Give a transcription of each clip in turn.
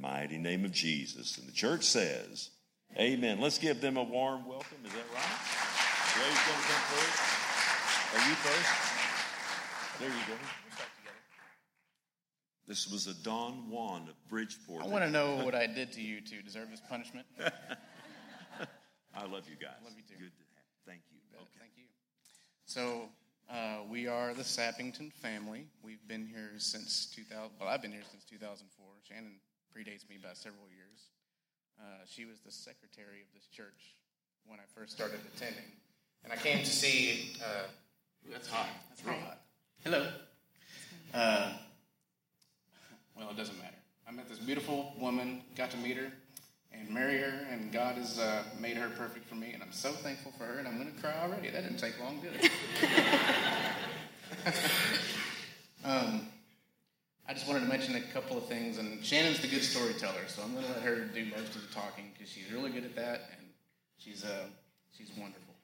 mighty name of Jesus. And the church says, amen. Let's give them a warm welcome. Is that right? Ray's going to come first. Are you first? There you go. This was a Don Juan of Bridgeport. I want to know what I did to you to deserve this punishment. I love you guys. Love you too. Good to have you. Thank you. Okay. Thank you. So we are the Sappington family. We've been here since 2000. Well, I've been here since 2004. Shannon predates me by several years. She was the secretary of this church when I first started attending. And I came to see, that's hot. That's real hot. Hello. Well, it doesn't matter. I met this beautiful woman, got to meet her, and marry her, and God has made her perfect for me, and I'm so thankful for her, and I'm going to cry already. That didn't take long, did it? I just wanted to mention a couple of things, and Shannon's the good storyteller, so I'm going to let her do most of the talking, because she's really good at that, and she's wonderful.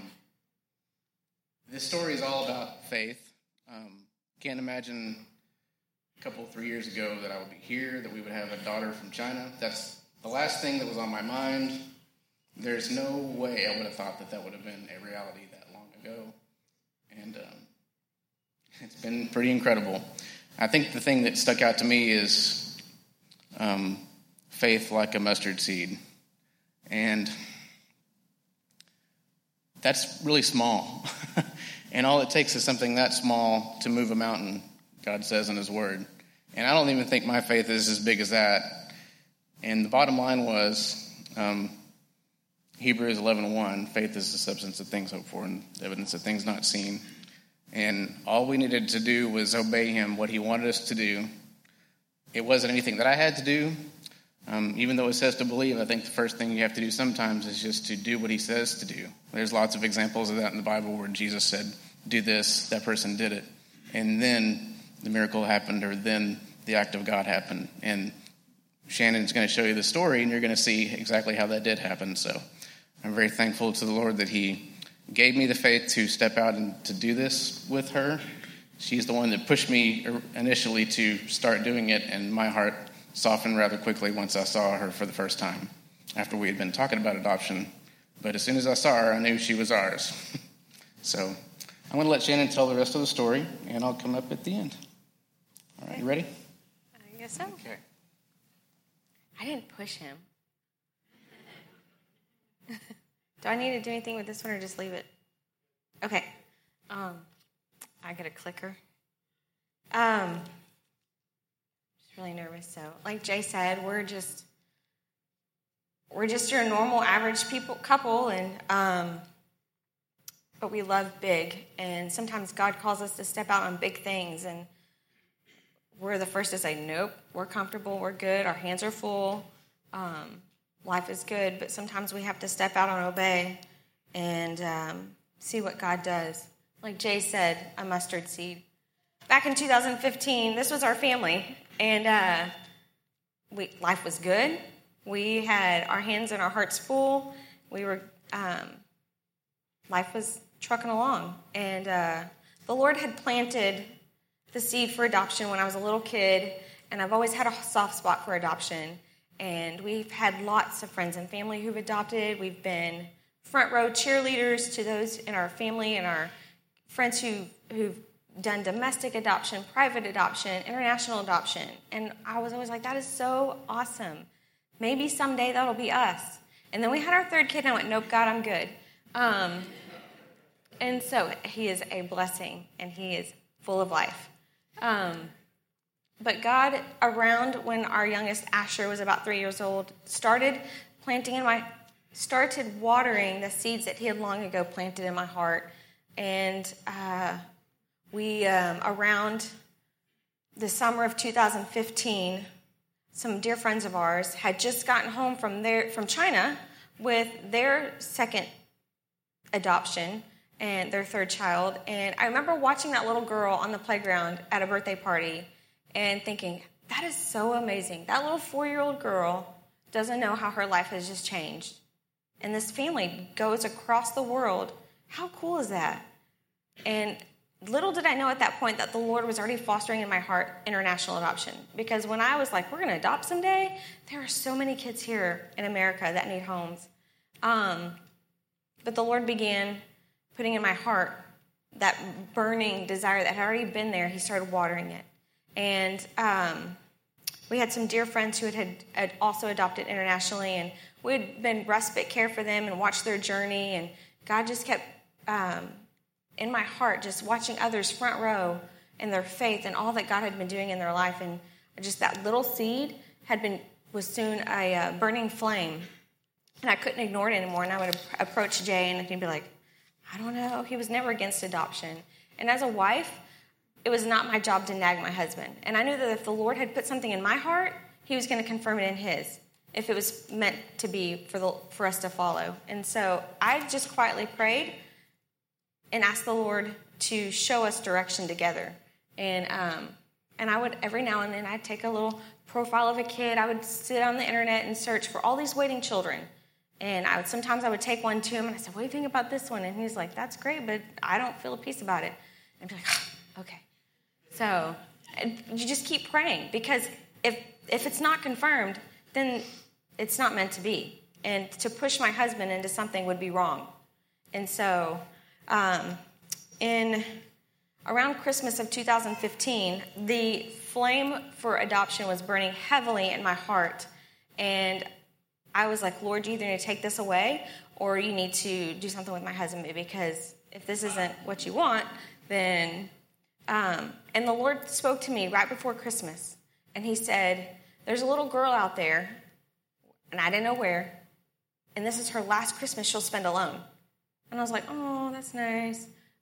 This story is all about faith. Can't imagine a couple, 3 years ago that I would be here, that we would have a daughter from China. That's the last thing that was on my mind. There's no way I would have thought that would have been a reality that long ago. And it's been pretty incredible. I think the thing that stuck out to me is faith like a mustard seed. And that's really small. And all it takes is something that small to move a mountain, God says in his word. And I don't even think my faith is as big as that. And the bottom line was Hebrews 11:1, faith is the substance of things hoped for and evidence of things not seen. And all we needed to do was obey him, what he wanted us to do. It wasn't anything that I had to do. Even though it says to believe, I think the first thing you have to do sometimes is just to do what he says to do. There's lots of examples of that in the Bible where Jesus said, do this, that person did it. And then the miracle happened, or then the act of God happened. And Shannon's going to show you the story, and you're going to see exactly how that did happen. So I'm very thankful to the Lord that he gave me the faith to step out and to do this with her. She's the one that pushed me initially to start doing it, and my heart softened rather quickly once I saw her for the first time after we had been talking about adoption. But as soon as I saw her, I knew she was ours. So I'm going to let Shannon tell the rest of the story, and I'll come up at the end. All right, you ready? I guess so. Okay. I didn't push him. Do I need to do anything with this one or just leave it? Okay. I get a clicker. Just really nervous. So, like Jay said, we're just your normal average couple, and but we love big. And sometimes God calls us to step out on big things, and we're the first to say, nope, we're comfortable, we're good, our hands are full, life is good, but sometimes we have to step out and obey and see what God does. Like Jay said, a mustard seed. Back in 2015, this was our family, and life was good. We had our hands and our hearts full. We were, life was trucking along, and the Lord had planted the seed for adoption when I was a little kid, and I've always had a soft spot for adoption. And we've had lots of friends and family who've adopted. We've been front row cheerleaders to those in our family and our friends who've done domestic adoption, private adoption, international adoption. And I was always like, that is so awesome. Maybe someday that'll be us. And then we had our third kid, and I went, nope, God, I'm good. And so he is a blessing, and he is full of life. But God, around when our youngest Asher was about 3 years old, started watering the seeds that he had long ago planted in my heart. And we, around the summer of 2015, some dear friends of ours had just gotten home from China with their second adoption and their third child. And I remember watching that little girl on the playground at a birthday party and thinking, that is so amazing. That little 4-year-old girl doesn't know how her life has just changed. And this family goes across the world. How cool is that? And little did I know at that point that the Lord was already fostering in my heart international adoption. Because when I was like, we're going to adopt someday, there are so many kids here in America that need homes. But the Lord began putting in my heart that burning desire that had already been there. He started watering it. And we had some dear friends who had also adopted internationally, and we had been respite care for them and watched their journey. And God just kept in my heart, just watching others front row in their faith and all that God had been doing in their life. And just that little seed was soon a burning flame. And I couldn't ignore it anymore. And I would approach Jay, and he'd be like, I don't know. He was never against adoption. And as a wife, it was not my job to nag my husband. And I knew that if the Lord had put something in my heart, he was going to confirm it in his, if it was meant to be for us to follow. And so I just quietly prayed and asked the Lord to show us direction together. And I would, every now and then, I'd take a little profile of a kid. I would sit on the internet and search for all these waiting children. And sometimes I would take one to him, and I said, what do you think about this one? And he's like, that's great, but I don't feel a peace about it. And I'd be like, oh, okay. So you just keep praying, because if it's not confirmed, then it's not meant to be. And to push my husband into something would be wrong. And so in around Christmas of 2015, the flame for adoption was burning heavily in my heart. And I was like, Lord, you either need to take this away or you need to do something with my husband, because if this isn't what you want, then... and the Lord spoke to me right before Christmas. And he said, there's a little girl out there, and I didn't know where, and this is her last Christmas she'll spend alone. And I was like, oh, that's nice.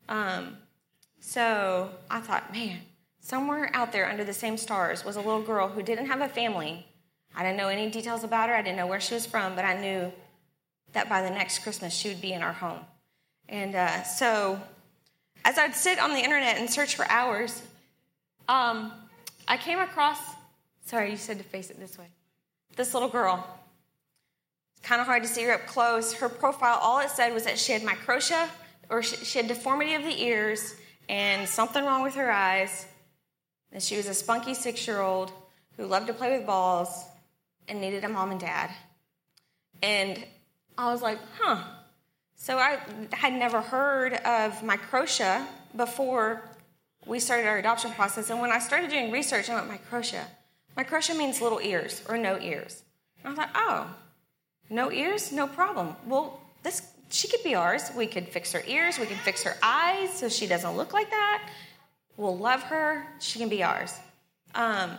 So I thought, man, somewhere out there under the same stars was a little girl who didn't have a family. I didn't know any details about her. I didn't know where she was from, but I knew that by the next Christmas she would be in our home. And so as I'd sit on the internet and search for hours, I came across, sorry, you said to face it this way, this little girl. It's kind of hard to see her up close. Her profile, all it said was that she had microtia, or she had deformity of the ears and something wrong with her eyes. And she was a spunky 6-year-old who loved to play with balls and needed a mom and dad. And I was like, huh. So I had never heard of microtia before we started our adoption process. And when I started doing research, I went, microtia. Microtia means little ears or no ears. And I thought, oh, no ears? No problem. Well, she could be ours. We could fix her ears. We could fix her eyes so she doesn't look like that. We'll love her. She can be ours. And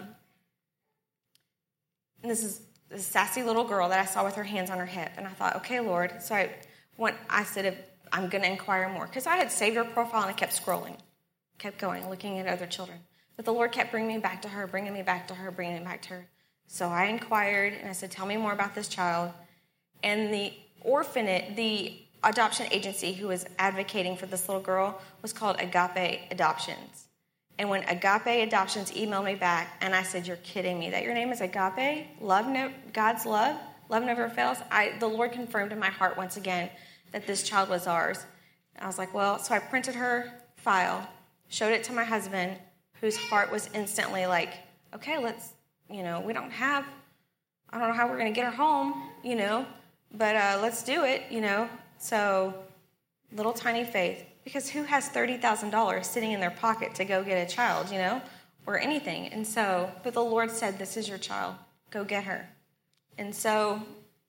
this is a sassy little girl that I saw with her hands on her hip. And I thought, okay, Lord. So I said, I'm going to inquire more. Because I had saved her profile and I kept scrolling. Kept going, looking at other children. But the Lord kept bringing me back to her, bringing me back to her, bringing me back to her. So I inquired and I said, tell me more about this child. And the adoption agency who was advocating for this little girl was called Agape Adoptions. And when Agape Adoptions emailed me back, and I said, you're kidding me, that your name is Agape? God's love never fails. The Lord confirmed in my heart once again that this child was ours. And I was like, well, so I printed her file, showed it to my husband, whose heart was instantly like, okay, let's, I don't know how we're going to get her home, but let's do it, So little tiny faith. Because who has $30,000 sitting in their pocket to go get a child, or anything? And so, but the Lord said, this is your child. Go get her. And so,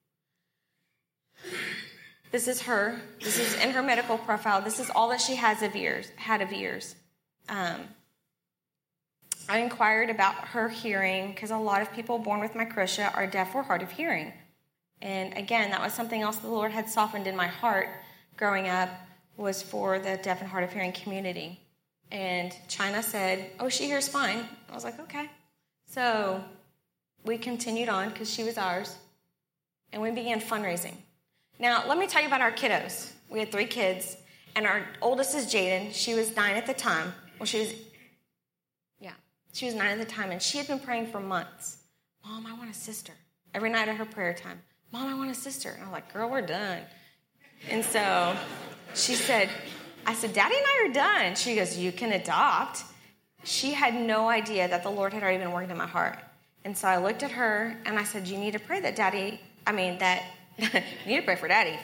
this is her. This is in her medical profile. This is all that she had of ears. I inquired about her hearing, because a lot of people born with microtia are deaf or hard of hearing. And again, that was something else the Lord had softened in my heart growing up, was for the deaf and hard of hearing community. And China said, oh, she hears fine. I was like, okay. So we continued on because she was ours, and we began fundraising. Now, let me tell you about our kiddos. We had 3 kids, and our oldest is Jaden. She was 9 at the time. Well, she was 9 at the time, and she had been praying for months. Mom, I want a sister. Every night at her prayer time. Mom, I want a sister. And I'm like, girl, we're done. And so she said, I said, Daddy and I are done. She goes, you can adopt. She had no idea that the Lord had already been working in my heart. And so I looked at her and I said, you need to pray that you need to pray for Daddy.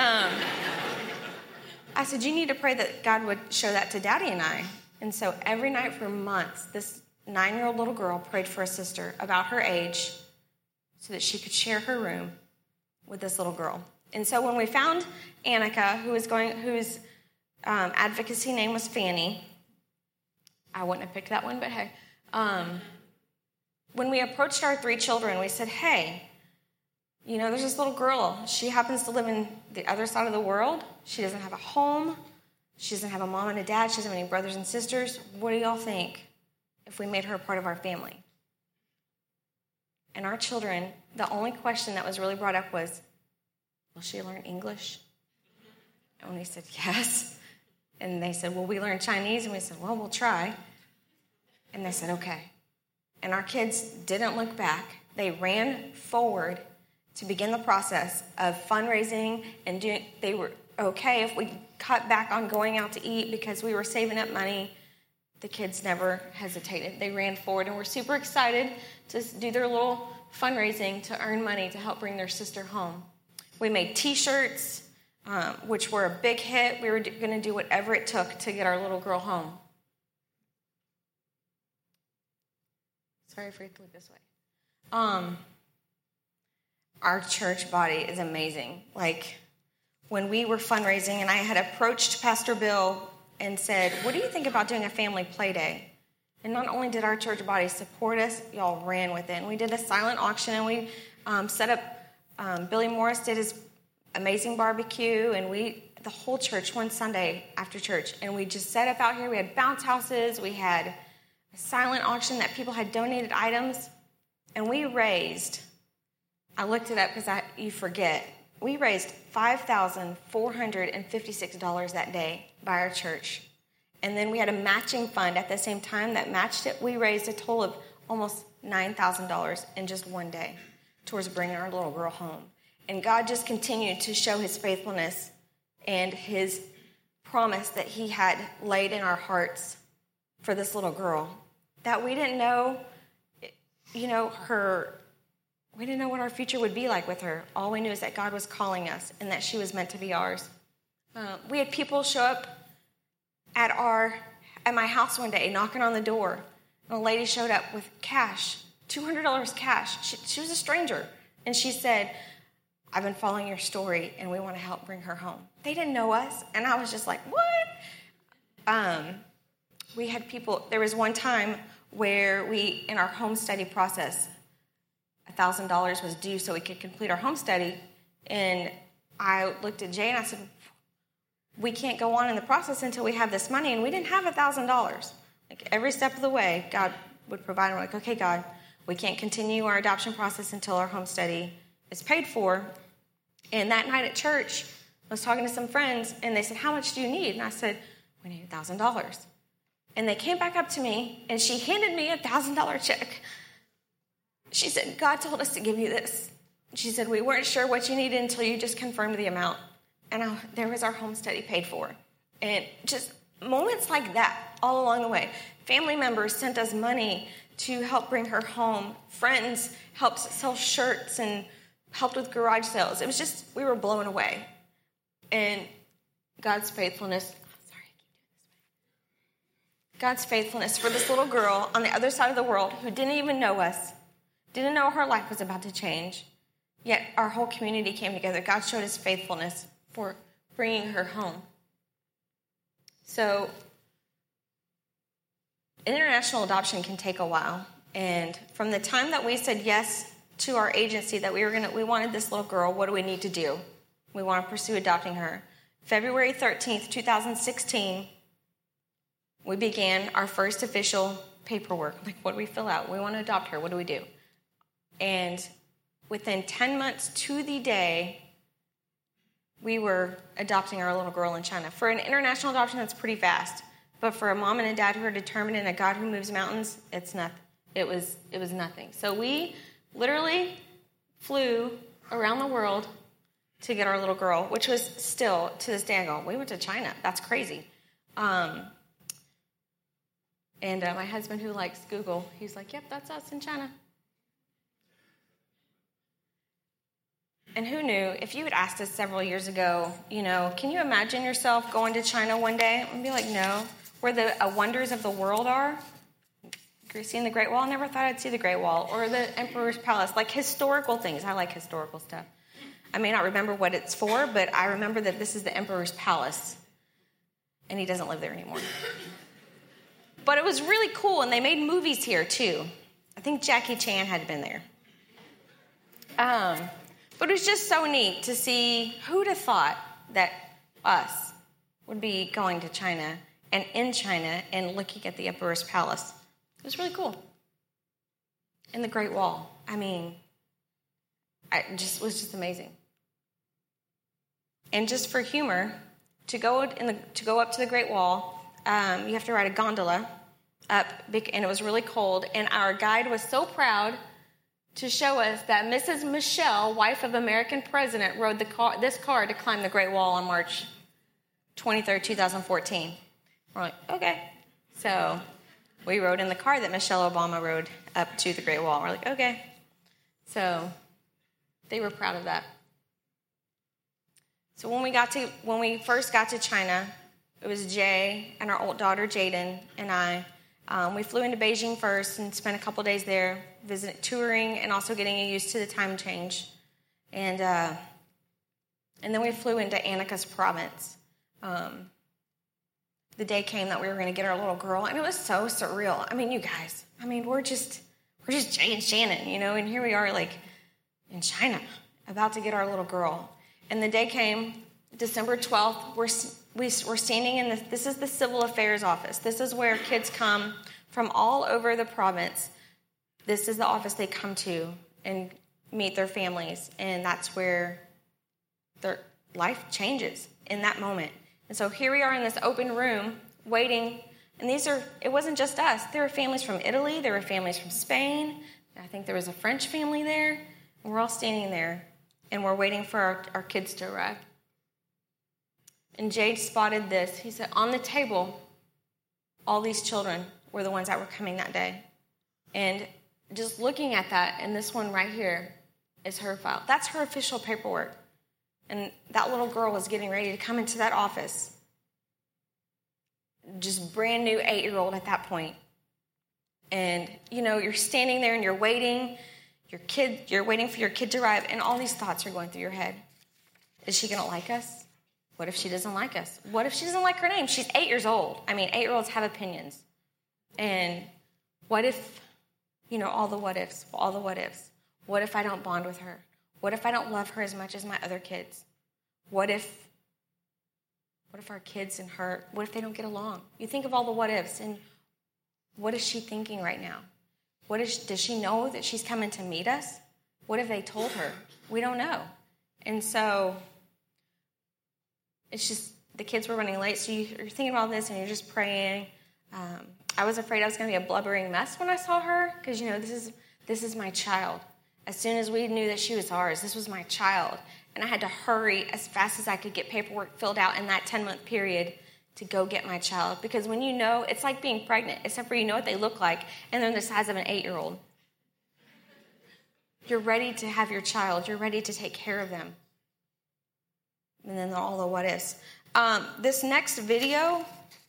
I said, you need to pray that God would show that to Daddy and I. And so every night for months, this 9-year-old little girl prayed for a sister about her age so that she could share her room with this little girl. And so when we found Annika, whose advocacy name was Fanny, I wouldn't have picked that one, but hey. When we approached our 3 children, we said, hey, there's this little girl. She happens to live in the other side of the world. She doesn't have a home. She doesn't have a mom and a dad. She doesn't have any brothers and sisters. What do y'all think if we made her a part of our family? And our children, the only question that was really brought up was, will she learn English? And we said, yes. And they said, will we learn Chinese? And we said, well, we'll try. And they said, okay. And our kids didn't look back. They ran forward to begin the process of fundraising and they were okay if we cut back on going out to eat because we were saving up money. The kids never hesitated. They ran forward and were super excited to do their little fundraising to earn money to help bring their sister home. We made T-shirts, which were a big hit. We were going to do whatever it took to get our little girl home. Sorry if we look this way. Our church body is amazing. Like, when we were fundraising, and I had approached Pastor Bill and said, what do you think about doing a family play day? And not only did our church body support us, y'all ran with it. And we did a silent auction, and we set up, Billy Morris did his amazing barbecue, and the whole church, one Sunday after church, and we just set up out here. We had bounce houses. We had a silent auction that people had donated items, and we raised, I looked it up because you forget, we raised $5,456 that day by our church. And then we had a matching fund at the same time that matched it. We raised a total of almost $9,000 in just one day towards bringing our little girl home. And God just continued to show his faithfulness and his promise that he had laid in our hearts for this little girl. That we didn't know, we didn't know what our future would be like with her. All we knew is that God was calling us and that she was meant to be ours. We had people show up at my house one day, knocking on the door. And a lady showed up with cash, $200 cash. She was a stranger. And she said, I've been following your story, and we want to help bring her home. They didn't know us, and I was just like, what? We had people, there was one time where in our home study process, $1,000 was due so we could complete our home study. And I looked at Jay and I said, we can't go on in the process until we have this money. And we didn't have $1,000. Like, every step of the way, God would provide. And we're like, okay, God, we can't continue our adoption process until our home study is paid for. And that night at church, I was talking to some friends, and they said, how much do you need? And I said, we need $1,000. And they came back up to me, and she handed me a $1,000 check. She said, God told us to give you this. She said, we weren't sure what you needed until you just confirmed the amount. And there was our home study paid for. And just moments like that all along the way. Family members sent us money to help bring her home. Friends helped sell shirts and helped with garage sales. It was just, we were blown away. And God's faithfulness, God's faithfulness for this little girl on the other side of the world who didn't even know us, didn't know her life was about to change. Yet our whole community came together. God showed his faithfulness for bringing her home. So international adoption can take a while. And from the time that we said yes to our agency that we wanted this little girl, what do we need to do? We want to pursue adopting her. February 13th, 2016, we began our first official paperwork. Like, what do we fill out? We want to adopt her. What do we do? And within 10 months to the day, we were adopting our little girl in China. For an international adoption, that's pretty fast. But for a mom and a dad who are determined and a God who moves mountains, it's nothing. It was nothing. So we literally flew around the world to get our little girl, which was still, to this day, I go, we went to China. That's crazy. And my husband, who likes Google, he's like, yep, that's us in China. And who knew, if you had asked us several years ago, can you imagine yourself going to China one day? I'd be like, no. Where the wonders of the world are? Seeing the Great Wall? I never thought I'd see the Great Wall. Or the Emperor's Palace. Like historical things. I like historical stuff. I may not remember what it's for, but I remember that this is the Emperor's Palace. And he doesn't live there anymore. But it was really cool, and they made movies here, too. I think Jackie Chan had been there. But it was just so neat to see who'd have thought that us would be going to China and in China and looking at the Emperor's Palace. It was really cool. And the Great Wall. I mean, it was just amazing. And just for humor, to go up to the Great Wall, you have to ride a gondola up, and it was really cold. And our guide was so proud to show us that Mrs. Michelle, wife of American president, rode this car to climb the Great Wall on March 23rd, 2014. We're like, okay. So we rode in the car that Michelle Obama rode up to the Great Wall. We're like, okay. So they were proud of that. So when we first got to China, it was Jay and our old daughter Jaden and I. We flew into Beijing first and spent a couple days there, touring and also getting used to the time change. And then we flew into Annika's province. The day came that we were going to get our little girl, and it was so surreal. I mean, you guys, we're just Jay and Shannon, and here we are, like, in China, about to get our little girl. And the day came, December 12th, we're standing in this is the Civil Affairs office. This is where kids come from all over the province. This is the office they come to and meet their families, and that's where their life changes in that moment. And so here we are in this open room waiting, and it wasn't just us. There were families from Italy, there were families from Spain. I think there was a French family there, and we're all standing there, and we're waiting for our kids to arrive. And Jade spotted this. He said, on the table, all these children were the ones that were coming that day. And just looking at that, and this one right here is her file. That's her official paperwork. And that little girl was getting ready to come into that office. Just brand new 8-year-old at that point. And, you're standing there and you're waiting. You're waiting for your kid to arrive, and all these thoughts are going through your head. Is she going to like us? What if she doesn't like us? What if she doesn't like her name? She's 8 years old. 8-year-olds have opinions. And what if, all the what ifs. What if I don't bond with her? What if I don't love her as much as my other kids? What if our kids and her, what if they don't get along? You think of all the what ifs, and what is she thinking right now? Does she know that she's coming to meet us? What have they told her? We don't know. And so it's just, the kids were running late, so you're thinking about this and you're just praying. I was afraid I was going to be a blubbering mess when I saw her, because, this is my child. As soon as we knew that she was ours, this was my child. And I had to hurry as fast as I could get paperwork filled out in that 10-month period to go get my child. Because when it's like being pregnant, except for you know what they look like, and they're the size of an 8-year-old. You're ready to have your child. You're ready to take care of them. And then all the what ifs. This next video,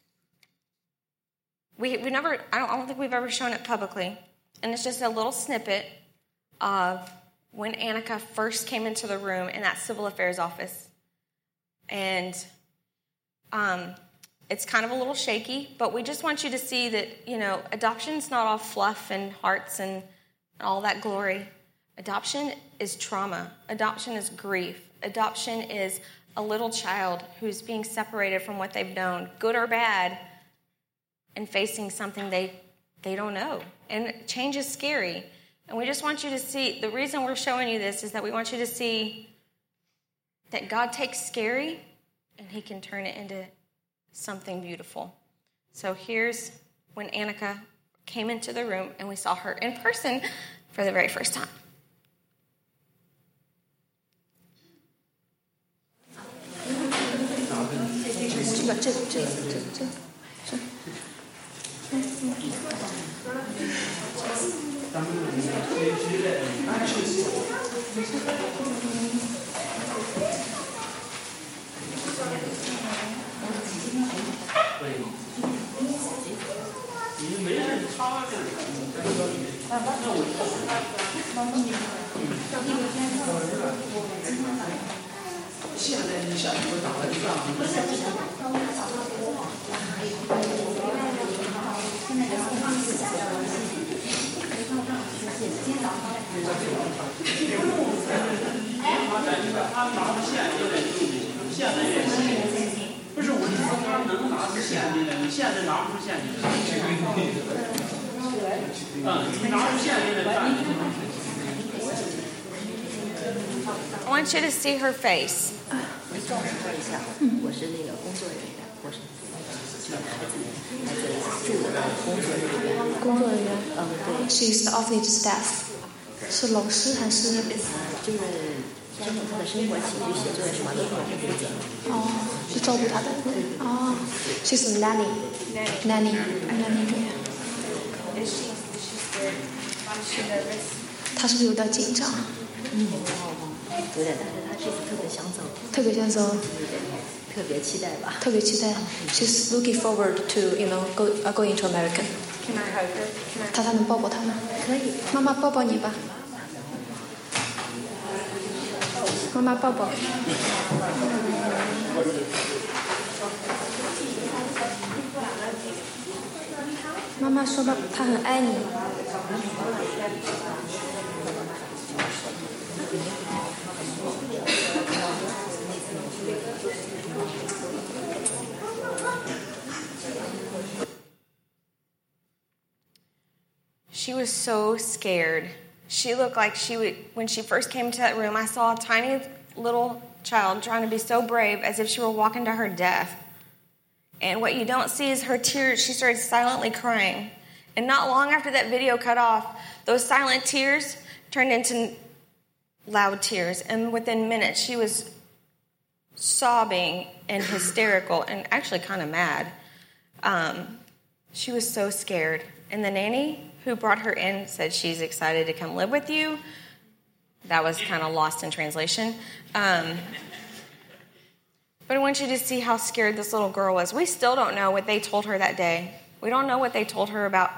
I don't think we've ever shown it publicly. And it's just a little snippet of when Annika first came into the room in that Civil Affairs office. And it's kind of a little shaky, but we just want you to see that, adoption's not all fluff and hearts and all that glory. Adoption is trauma. Adoption is grief. Adoption is a little child who's being separated from what they've known, good or bad, and facing something they don't know. And change is scary. And we just want you to see, the reason we're showing you this is that we want you to see that God takes scary and he can turn it into something beautiful. So here's when Annika came into the room and we saw her in person for the very first time. I want you to see her face. 我是那个工作人员，我是孩子住的工作人员。 工作人员。 对。 She's the office staff。是老师还是？ 就是照顾他的生活起居写作什么都是我们负责。 哦，是照顾他的。哦，She's a nanny. Nanny. Nanny. 他是不是有点紧张？ 有点，但是他这次特别想走。 特别想走。 特别期待吧。 特别期待。She's looking forward to, going to America. Can I hug her? 他能抱抱他吗？ 可以。 妈妈抱抱你吧。妈妈抱抱。妈妈说吧，她很爱你。 She was so scared. She looked like when she first came into that room, I saw a tiny little child trying to be so brave as if she were walking to her death. And what you don't see is her tears. She started silently crying. And not long after that video cut off, those silent tears turned into loud tears. And within minutes, she was sobbing and hysterical and actually kind of mad. She was so scared. And the nanny who brought her in said she's excited to come live with you. That was kind of lost in translation. But I want you to see how scared this little girl was. We still don't know what they told her that day. We don't know what they told her about,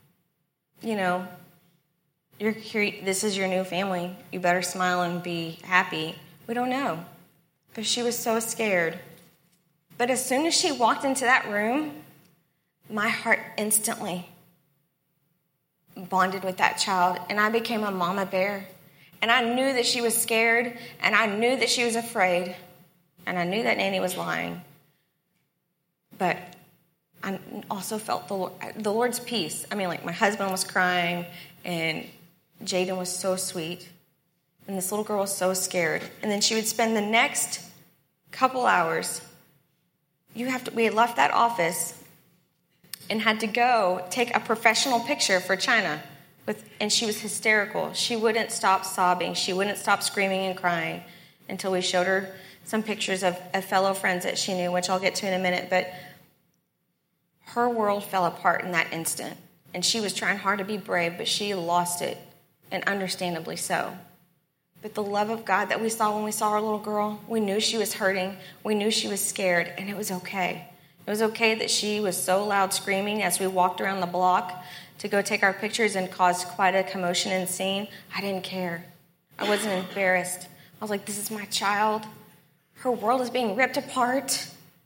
you're here, this is your new family. You better smile and be happy. We don't know. But she was so scared. But as soon as she walked into that room, my heart instantly bonded with that child, and I became a mama bear. And I knew that she was scared, and I knew that she was afraid, and I knew that Nanny was lying. But I also felt the Lord's peace. I mean, like, my husband was crying, and Jaden was so sweet, and this little girl was so scared. And then she would spend the next couple hours. We had left that office and had to go take a professional picture for China. And she was hysterical. She wouldn't stop sobbing. She wouldn't stop screaming and crying until we showed her some pictures of fellow friends that she knew, which I'll get to in a minute. But her world fell apart in that instant. And she was trying hard to be brave, but she lost it, and understandably so. But the love of God that we saw when we saw our little girl, we knew she was hurting. We knew she was scared, and it was okay. It was okay that she was so loud screaming as we walked around the block to go take our pictures and caused quite a commotion and scene. I didn't care. I wasn't embarrassed. I was like, this is my child. Her world is being ripped apart.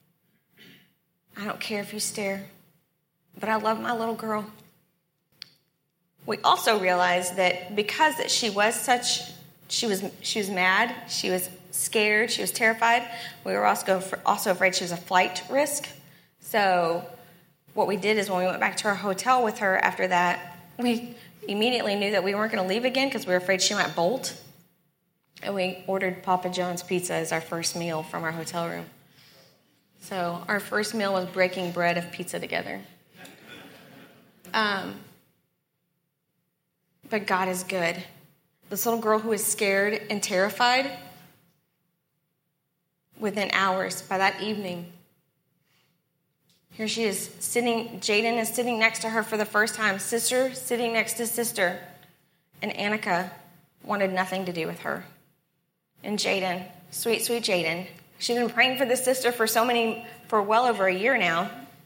I don't care if you stare, but I love my little girl. We also realized that because that she was mad, she was scared, she was terrified, we were also afraid she was a flight risk. So what we did is when we went back to our hotel with her after that, we immediately knew that we weren't going to leave again because we were afraid she might bolt. And we ordered Papa John's pizza as our first meal from our hotel room. So our first meal was breaking bread of pizza together. But God is good. This little girl who was scared and terrified, within hours, by that evening, Here she is sitting, Jaden is sitting next to her for the first time, sister sitting next to sister. And Annika wanted nothing to do with her. And Jaden, sweet, sweet Jaden, she'd been praying for this sister for well over a year now,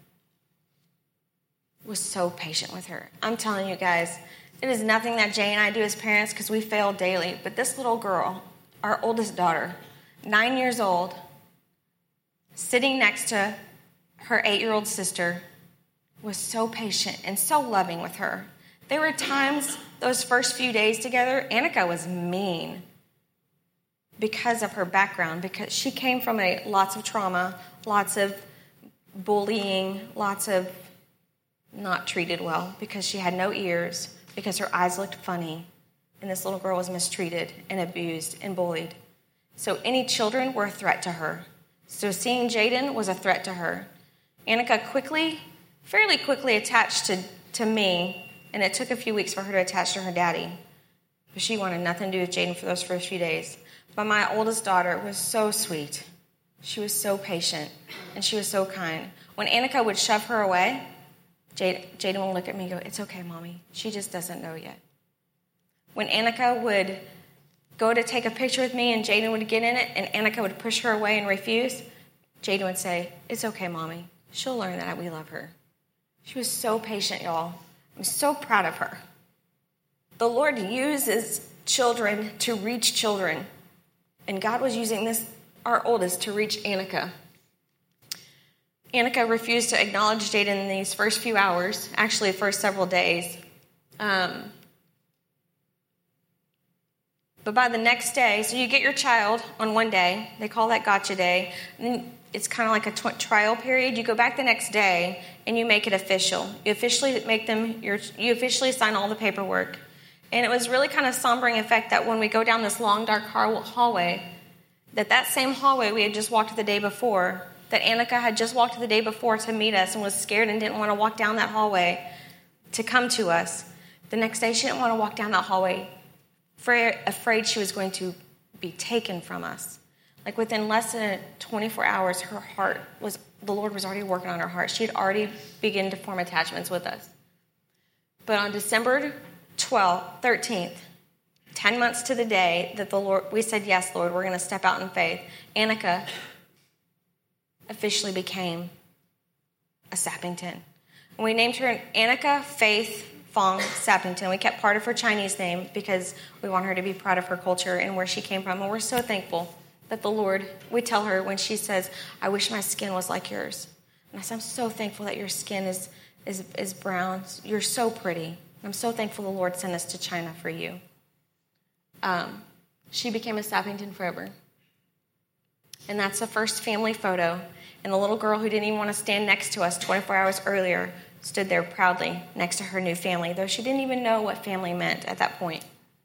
was so patient with her. I'm telling you guys, it is nothing that Jay and I do as parents because we fail daily. But this little girl, our oldest daughter, 9 years old, sitting next to her 8-year-old sister, was so patient and so loving with her. There were times, those first few days together, Annika was mean because of her background, because she came from lots of trauma, lots of bullying, lots of not treated well because she had no ears, because her eyes looked funny, and this little girl was mistreated and abused and bullied. So any children were a threat to her. So seeing Jaden was a threat to her. Annika fairly quickly attached to me, and it took a few weeks for her to attach to her daddy. But she wanted nothing to do with Jaden for those first few days. But my oldest daughter was so sweet. She was so patient, and she was so kind. When Annika would shove her away, Jaden would look at me and go, "It's okay, Mommy. She just doesn't know yet." When Annika would go to take a picture with me and Jaden would get in it and Annika would push her away and refuse, Jaden would say, "It's okay, Mommy. She'll learn that we love her." She was so patient, y'all. I'm so proud of her. The Lord uses children to reach children. And God was using our oldest, to reach Annika. Annika refused to acknowledge Jaden in these first few hours, actually first several days. But by the next day, so you get your child on one day, they call that gotcha day, and then it's kind of like a trial period. You go back the next day and you make it official. You officially sign all the paperwork. And it was really kind of sombering effect that when we go down this long, dark hallway, that same hallway we had just walked the day before, that Annika had just walked the day before to meet us and was scared and didn't want to walk down that hallway to come to us. The next day, she didn't want to walk down that hallway, afraid she was going to be taken from us. Like within less than 24 hours, the Lord was already working on her heart. She had already begun to form attachments with us. But on December 13th, 10 months to the day that we said, "Yes, Lord, we're going to step out in faith," Annika officially became a Sappington. And we named her Annika Faith Fong Sappington. We kept part of her Chinese name because we want her to be proud of her culture and where she came from. And we're so thankful that the Lord, we tell her when she says, "I wish my skin was like yours." And I said, "I'm so thankful that your skin is brown. You're so pretty. I'm so thankful the Lord sent us to China for you." She became a Sappington forever. And that's the first family photo. And the little girl who didn't even want to stand next to us 24 hours earlier stood there proudly next to her new family, though she didn't even know what family meant at that point.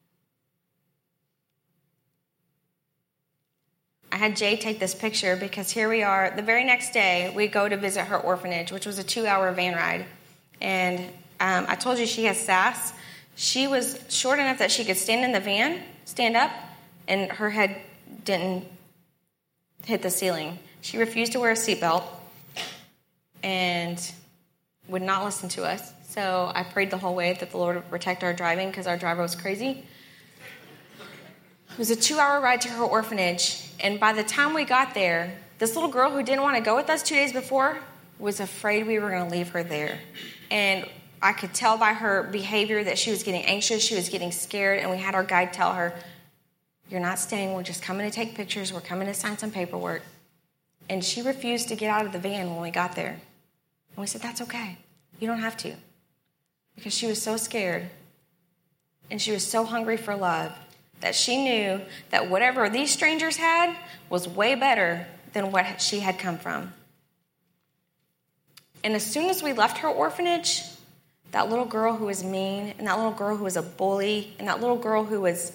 I had Jay take this picture because here we are. The very next day, we go to visit her orphanage, which was a 2-hour van ride. And I told you she has SAS. She was short enough that she could stand in the van, stand up, and her head didn't hit the ceiling. She refused to wear a seatbelt and would not listen to us. So I prayed the whole way that the Lord would protect our driving because our driver was crazy. It was a 2-hour ride to her orphanage. And by the time we got there, this little girl who didn't want to go with us 2 days before was afraid we were going to leave her there. And I could tell by her behavior that she was getting anxious, she was getting scared, and we had our guide tell her, "You're not staying, we're just coming to take pictures, we're coming to sign some paperwork." And she refused to get out of the van when we got there. And we said, "That's okay, you don't have to." Because she was so scared, and she was so hungry for love, that she knew that whatever these strangers had was way better than what she had come from. And as soon as we left her orphanage, that little girl who was mean, and that little girl who was a bully, and that little girl who was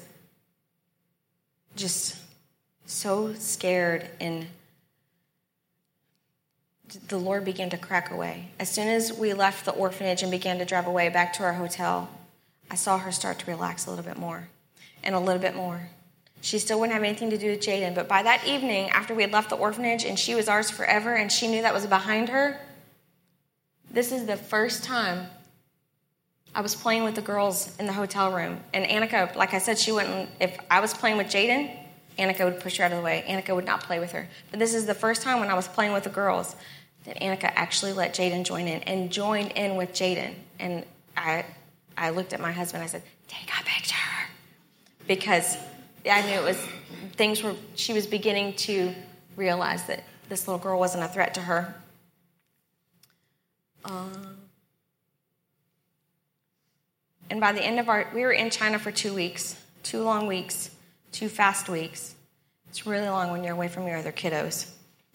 just so scared, and the Lord began to crack away. As soon as we left the orphanage and began to drive away back to our hotel, I saw her start to relax a little bit more, and a little bit more. She still wouldn't have anything to do with Jaden, but by that evening, after we had left the orphanage and she was ours forever, and she knew that was behind her, this is the first time I was playing with the girls in the hotel room. And Annika, like I said, she wouldn't, if I was playing with Jaden, Annika would push her out of the way. Annika would not play with her. But this is the first time when I was playing with the girls that Annika actually let Jaden join in and joined in with Jaden. And I looked at my husband. I said, take a picture. Because I knew it was, she was beginning to realize that this little girl wasn't a threat to her. And by the end of we were in China for 2 weeks, 2 long weeks, 2 fast weeks. It's really long when you're away from your other kiddos.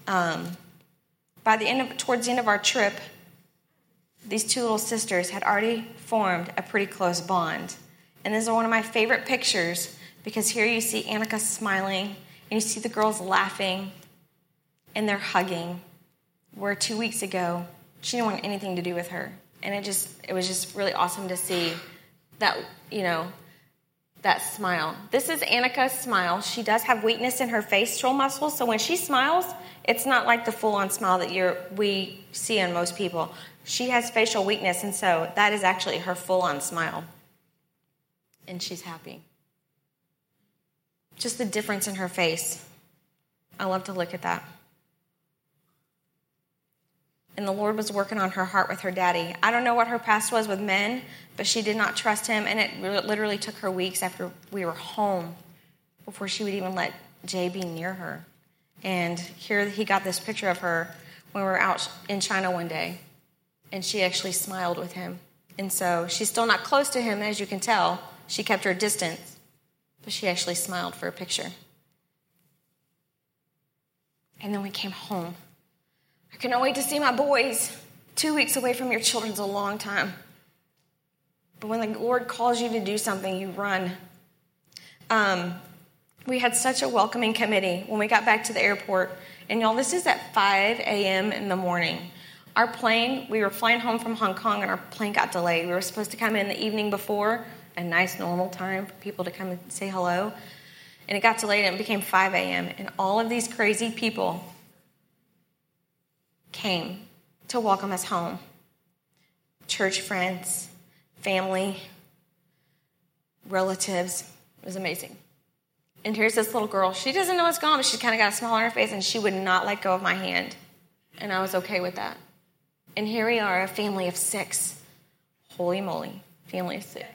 Towards the end of our trip, these 2 little sisters had already formed a pretty close bond. And this is one of my favorite pictures because here you see Annika smiling and you see the girls laughing and they're hugging. Where 2 weeks ago, she didn't want anything to do with her. And it was just really awesome to see that, that smile. This is Annika's smile. She does have weakness in her facial muscles, so when she smiles, it's not like the full-on smile that we see in most people. She has facial weakness, and so that is actually her full-on smile. And she's happy. Just the difference in her face. I love to look at that. And the Lord was working on her heart with her daddy. I don't know what her past was with men, but she did not trust him, and it literally took her weeks after we were home before she would even let Jay be near her. And here he got this picture of her when we were out in China one day, and she actually smiled with him. And so she's still not close to him, as you can tell. She kept her distance, but she actually smiled for a picture. And then we came home. I cannot wait to see my boys. 2 weeks away from your children is a long time. But when the Lord calls you to do something, you run. We had such a welcoming committee when we got back to the airport. And y'all, this is at 5 a.m. in the morning. We were flying home from Hong Kong, and our plane got delayed. We were supposed to come in the evening before, a nice normal time for people to come and say hello. And it got delayed, and it became 5 a.m. And all of these crazy people came to welcome us home. Church friends, family, relatives. It was amazing. And here's this little girl. She doesn't know what's going on, but she's kind of got a smile on her face, and she would not let go of my hand. And I was okay with that. And here we are, a family of 6. Holy moly, family of 6.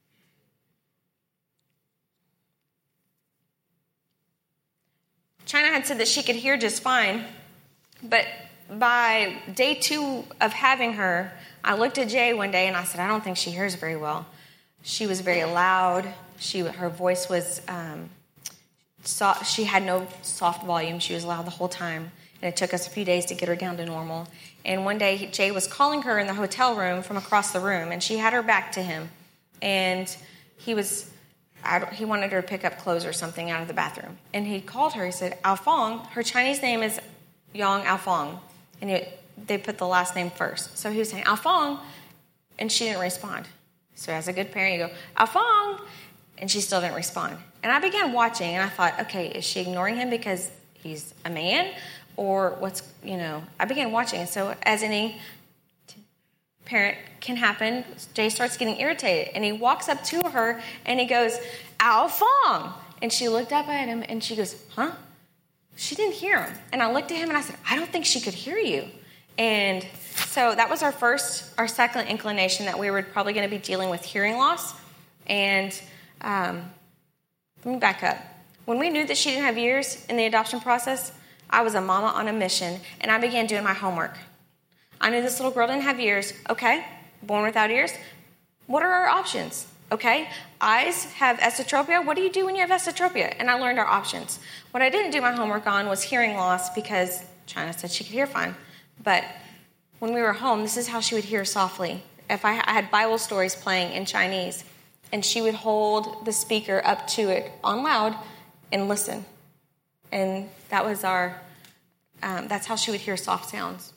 China had said that she could hear just fine, but by day 2 of having her, I looked at Jay one day and I said, I don't think she hears very well. She was very loud. Her voice was, she had no soft volume. She was loud the whole time. And it took us a few days to get her down to normal. And one day, Jay was calling her in the hotel room from across the room, and she had her back to him. And he wanted her to pick up clothes or something out of the bathroom. And he called her. He said, Alfong. Her Chinese name is Yang Alfong. And they put the last name first. So he was saying, Alfong. And she didn't respond. So as a good parent, you go, Alfong. And she still didn't respond. And I began watching, and I thought, okay, is she ignoring him because he's a man? Or I began watching. And so as any parent can happen, Jay starts getting irritated. And he walks up to her, and he goes, Alfong. And she looked up at him, and she goes, huh? She didn't hear him. And I looked at him, and I said, I don't think she could hear you. And so that was our second inclination that we were probably going to be dealing with hearing loss. And let me back up. When we knew that she didn't have ears in the adoption process, I was a mama on a mission, and I began doing my homework. I knew this little girl didn't have ears. Okay, born without ears. What are our options? Okay, eyes have esotropia. What do you do when you have esotropia? And I learned our options. What I didn't do my homework on was hearing loss because China said she could hear fine. But when we were home, this is how she would hear softly. If I had Bible stories playing in Chinese, and she would hold the speaker up to it on loud and listen. And that was that's how she would hear soft sounds.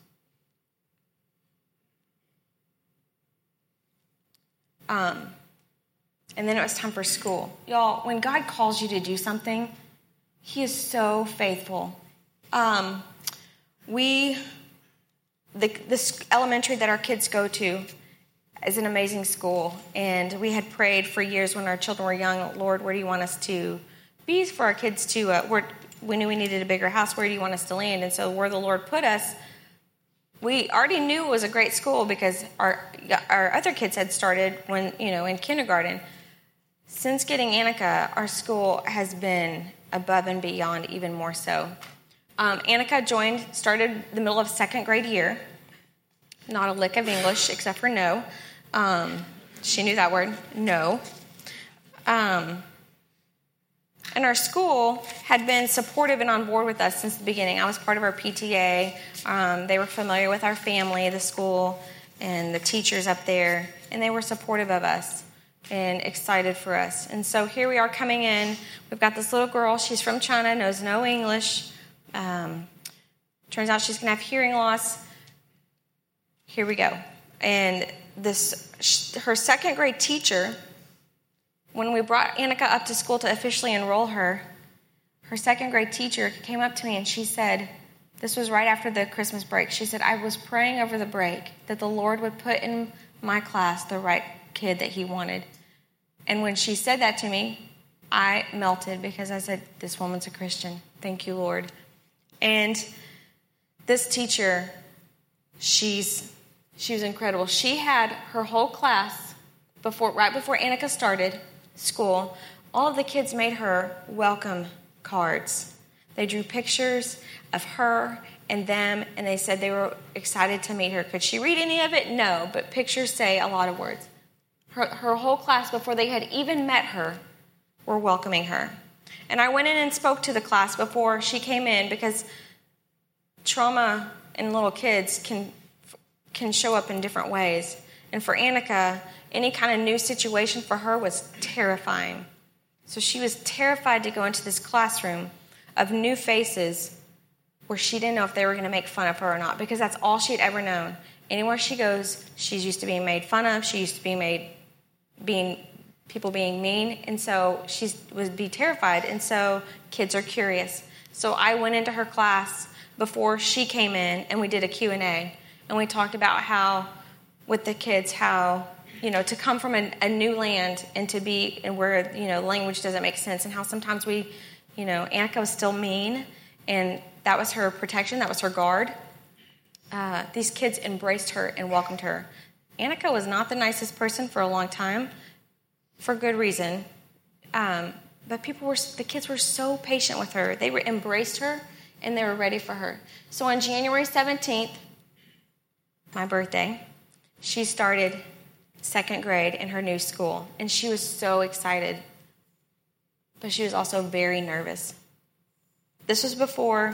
And then it was time for school. Y'all, when God calls you to do something, He is so faithful. We this elementary that our kids go to is an amazing school. And we had prayed for years when our children were young, Lord, where do you want us to be for our kids to, we knew we needed a bigger house, where do you want us to land? And so where the Lord put us, we already knew it was a great school because our other kids had started when, in kindergarten. Since getting Annika, our school has been above and beyond, even more so. Annika started the middle of second grade year. Not a lick of English except for no. She knew that word, no. And our school had been supportive and on board with us since the beginning. I was part of our PTA. They were familiar with our family, the school, and the teachers up there. And they were supportive of us and excited for us. And so here we are coming in. We've got this little girl. She's from China, knows no English. Turns out she's going to have hearing loss. Here we go. And her second grade teacher, when we brought Annika up to school to officially enroll her, her second grade teacher came up to me and she said, this was right after the Christmas break, she said, I was praying over the break that the Lord would put in my class the right kid that he wanted. And when she said that to me, I melted because I said, this woman's a Christian. Thank you, Lord. And this teacher, she was incredible. She had her whole class right before Annika started school. All of the kids made her welcome cards. They drew pictures of her and them, and they said they were excited to meet her. Could she read any of it? No, but pictures say a lot of words. Her whole class, before they had even met her, were welcoming her. And I went in and spoke to the class before she came in because trauma in little kids can show up in different ways. And for Annika, any kind of new situation for her was terrifying. So she was terrified to go into this classroom of new faces where she didn't know if they were going to make fun of her or not, because that's all she'd ever known. Anywhere she goes, she's used to being made fun of. She used to be people being mean, and so she would be terrified. And so kids are curious. So I went into her class before she came in, and we did a Q&A, and we talked about how, with the kids, how, to come from a new land and to be and where, language doesn't make sense, and how sometimes we, Annika was still mean, and that was her protection, that was her guard. These kids embraced her and welcomed her. Annika was not the nicest person for a long time, for good reason. But the kids were so patient with her. They embraced her, and they were ready for her. So on January 17th, my birthday, she started second grade in her new school, and she was so excited. But she was also very nervous. This was before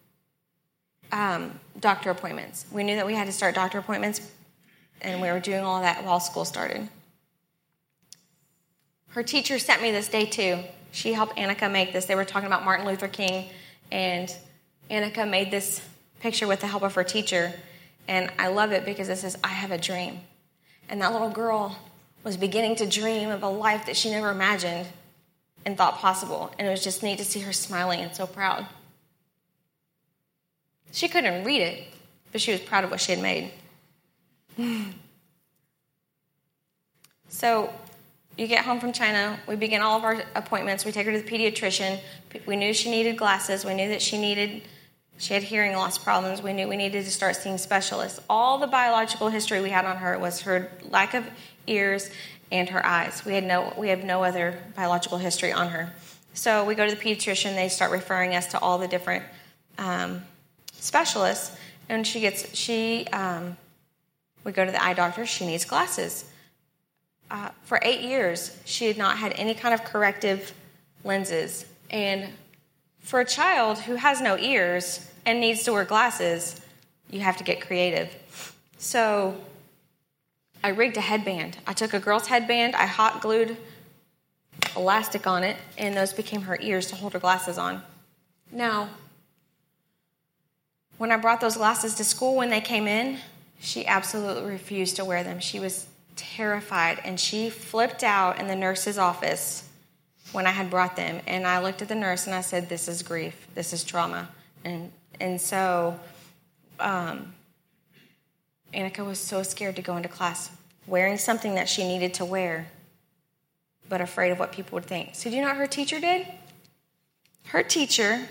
doctor appointments. We knew that we had to start doctor appointments, and we were doing all that while school started. Her teacher sent me this day too. She helped Annika make this. They were talking about Martin Luther King, and Annika made this picture with the help of her teacher. And I love it because it says, I have a dream. And that little girl was beginning to dream of a life that she never imagined and thought possible. And it was just neat to see her smiling and so proud. She couldn't read it, but she was proud of what she had made. So you get home from China. We begin all of our appointments. We take her to the pediatrician. We knew she needed glasses. We knew that she had hearing loss problems. We knew we needed to start seeing specialists. All the biological history we had on her was her lack of ears and her eyes. We have no other biological history on her. So we go to the pediatrician. They start referring us to all the different specialists, and we go to the eye doctor. She needs glasses. For 8 years, she had not had any kind of corrective lenses. And for a child who has no ears and needs to wear glasses, you have to get creative. So I rigged a headband. I took a girl's headband, I hot glued elastic on it, and those became her ears to hold her glasses on. Now, when I brought those glasses to school when they came in, she absolutely refused to wear them. She was terrified, and she flipped out in the nurse's office when I had brought them. And I looked at the nurse and I said, this is grief. This is trauma. And so Annika was so scared to go into class, wearing something that she needed to wear, but afraid of what people would think. So do you know what her teacher did? Her teacher,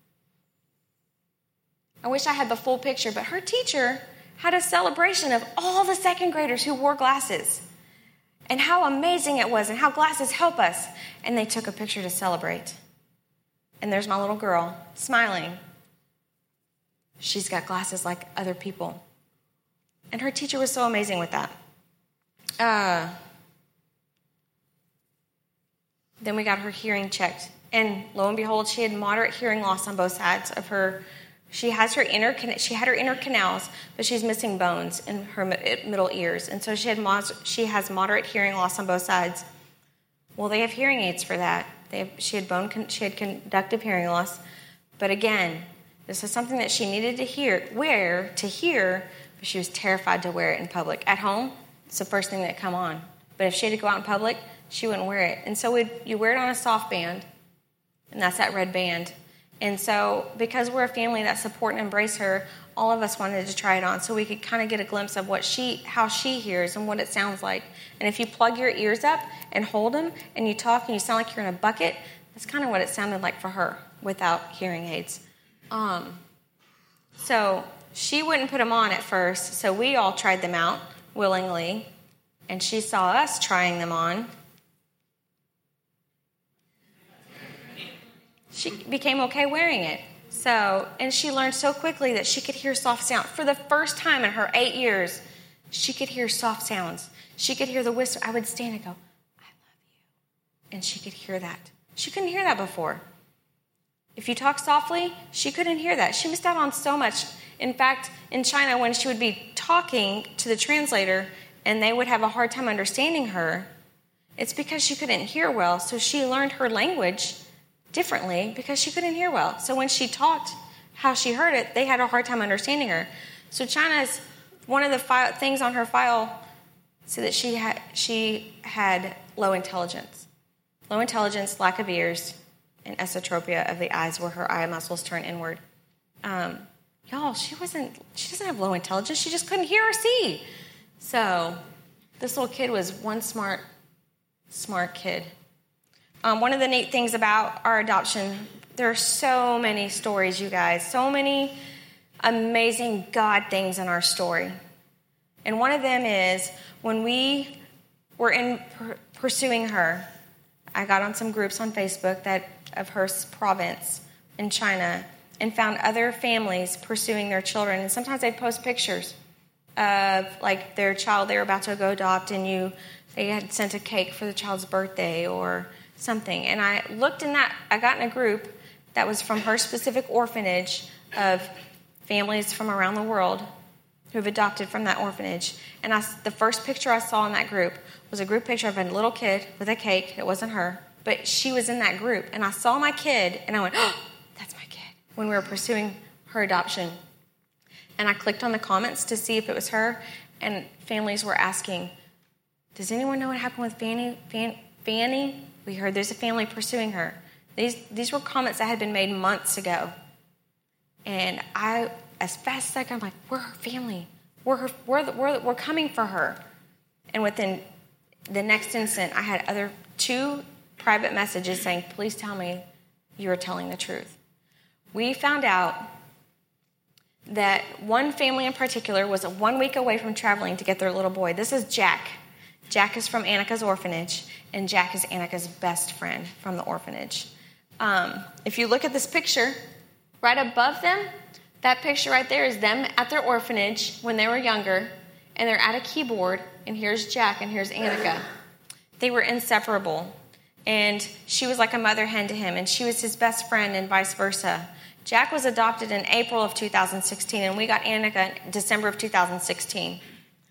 I wish I had the full picture, but her teacher had a celebration of all the second graders who wore glasses and how amazing it was and how glasses help us. And they took a picture to celebrate. And there's my little girl smiling. She's got glasses like other people. And her teacher was so amazing with that. Then we got her hearing checked. And lo and behold, she had moderate hearing loss on both sides of her. She had her inner canals, but she's missing bones in her middle ears. And so she has moderate hearing loss on both sides. Well, they have hearing aids for that. She had conductive hearing loss. But again, this is something that she needed to wear, but she was terrified to wear it in public. At home, it's the first thing that come on. But if she had to go out in public, she wouldn't wear it. And so you wear it on a soft band, and that's that red band. And so because we're a family that support and embrace her, all of us wanted to try it on so we could kind of get a glimpse of how she hears and what it sounds like. And if you plug your ears up and hold them and you talk and you sound like you're in a bucket, that's kind of what it sounded like for her without hearing aids. So she wouldn't put them on at first, so we all tried them out willingly, and she saw us trying them on. She became okay wearing it. And she learned so quickly that she could hear soft sound. For the first time in her 8 years, she could hear soft sounds. She could hear the whisper. I would stand and go, I love you. And she could hear that. She couldn't hear that before. If you talk softly, she couldn't hear that. She missed out on so much. In fact, in China, when she would be talking to the translator and they would have a hard time understanding her, it's because she couldn't hear well. So she learned her language differently because she couldn't hear well. So when she talked how she heard it, they had a hard time understanding her. So China's one of the things on her file said that she had low intelligence. Low intelligence, lack of ears, and esotropia of the eyes where her eye muscles turn inward. Y'all, she doesn't have low intelligence. She just couldn't hear or see. So this little kid was one smart kid. One of the neat things about our adoption, there are so many stories, you guys, so many amazing God things in our story. And one of them is when we were pursuing her, I got on some groups on Facebook of her province in China and found other families pursuing their children. And sometimes they'd post pictures of like their child they were about to go adopt, and they had sent a cake for the child's birthday or something. And I got in a group that was from her specific orphanage of families from around the world who have adopted from that orphanage. And the first picture I saw in that group was a group picture of a little kid with a cake. It wasn't her, but she was in that group. And I saw my kid, and I went, oh, that's my kid, when we were pursuing her adoption. And I clicked on the comments to see if it was her, and families were asking, does anyone know what happened with Fanny? We heard there's a family pursuing her. These were comments that had been made months ago. And I, as fast as I could, I'm like, we're her family. We're coming for her. And within the next instant, I had two private messages saying, please tell me you are telling the truth. We found out that one family in particular was 1 week away from traveling to get their little boy. This is Jack. Jack is from Annika's orphanage, and Jack is Annika's best friend from the orphanage. If you look at this picture, right above them, that picture right there is them at their orphanage when they were younger, and they're at a keyboard, and here's Jack, and here's Annika. They were inseparable, and she was like a mother hen to him, and she was his best friend, and vice versa. Jack was adopted in April of 2016, and we got Annika in December of 2016.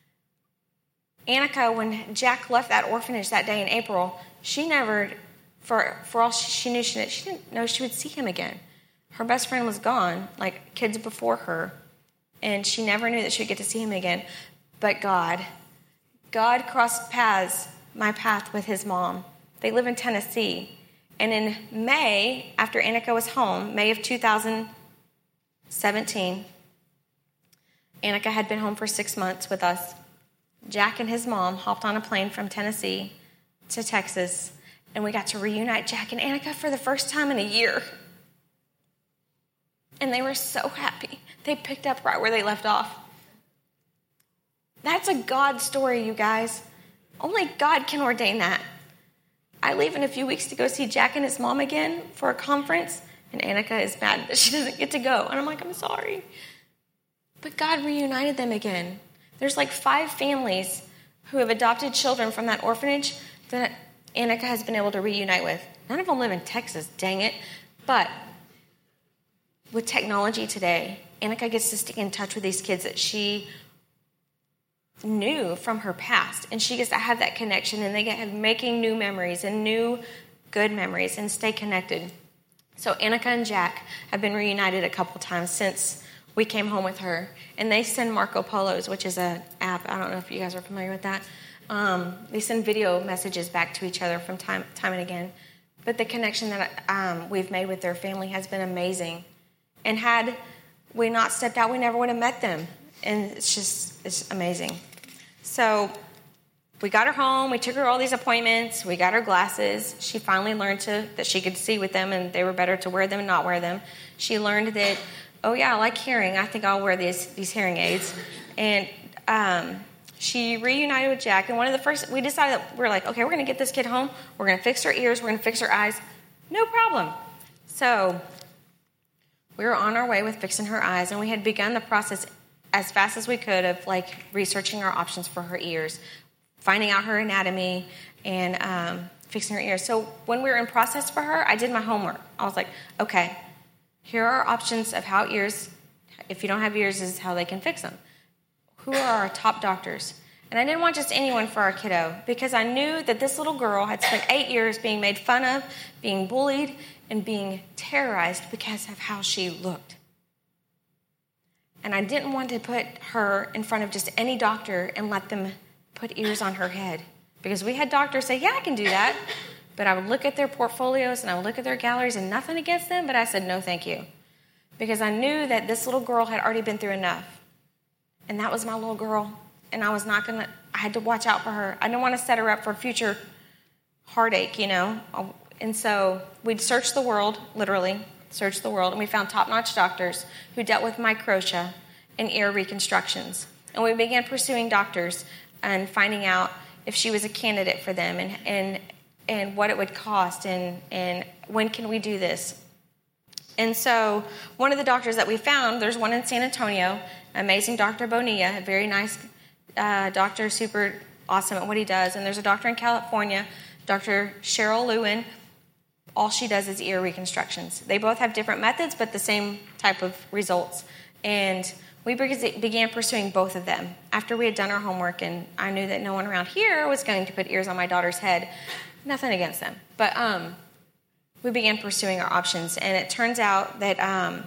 Annika, when Jack left that orphanage that day in April, she never, for all she knew, she didn't know she would see him again. Her best friend was gone, like kids before her, and she never knew that she would get to see him again. But God crossed my path with his mom. They live in Tennessee. And in May, after Annika was home, May of 2017, Annika had been home for 6 months with us. Jack and his mom hopped on a plane from Tennessee to Texas, and we got to reunite Jack and Annika for the first time in a year. And they were so happy. They picked up right where they left off. That's a God story, you guys. Only God can ordain that. I leave in a few weeks to go see Jack and his mom again for a conference, and Annika is mad that she doesn't get to go. And I'm like, I'm sorry. But God reunited them again. There's like 5 families who have adopted children from that orphanage that Annika has been able to reunite with. None of them live in Texas, dang it. But with technology today, Annika gets to stay in touch with these kids that she knew from her past, and she gets to have that connection, and they get making new memories and new good memories and stay connected. So Annika and Jack have been reunited a couple times since we came home with her, and they send Marco Polos, which is an app. I don't know if you guys are familiar with that. They send video messages back to each other from time and again. But the connection that we've made with their family has been amazing. And had we not stepped out, we never would have met them. And it's amazing. So we got her home. We took her all these appointments. We got her glasses. She finally learned that she could see with them, and they were better to wear them and not wear them. She learned that, oh yeah, I like hearing. I think I'll wear these hearing aids. And she reunited with Jack. And one of the first, we decided that we're like, okay, we're going to get this kid home. We're going to fix her ears. We're going to fix her eyes. No problem. So we were on our way with fixing her eyes, and we had begun the process as fast as we could of like researching our options for her ears, finding out her anatomy, and fixing her ears. So when we were in process for her, I did my homework. I was like, okay, here are options of how ears, if you don't have ears, is how they can fix them. Who are our top doctors? And I didn't want just anyone for our kiddo, because I knew that this little girl had spent 8 years being made fun of, being bullied, and being terrorized because of how she looked. And I didn't want to put her in front of just any doctor and let them put ears on her head. Because we had doctors say, yeah, I can do that. But I would look at their portfolios and I would look at their galleries, and nothing against them, but I said, no, thank you. Because I knew that this little girl had already been through enough. And that was my little girl. And I had to watch out for her. I didn't want to set her up for future heartache, And so we'd searched the world, literally, searched the world, and we found top-notch doctors who dealt with microtia and ear reconstructions. And we began pursuing doctors and finding out if she was a candidate for them and what it would cost and when can we do this. And so one of the doctors that we found, there's one in San Antonio, amazing Dr. Bonilla, a very nice doctor, super awesome at what he does. And there's a doctor in California, Dr. Cheryl Lewin. All she does is ear reconstructions. They both have different methods, but the same type of results. And we began pursuing both of them after we had done our homework, and I knew that no one around here was going to put ears on my daughter's head. Nothing against them. But we began pursuing our options, and it turns out that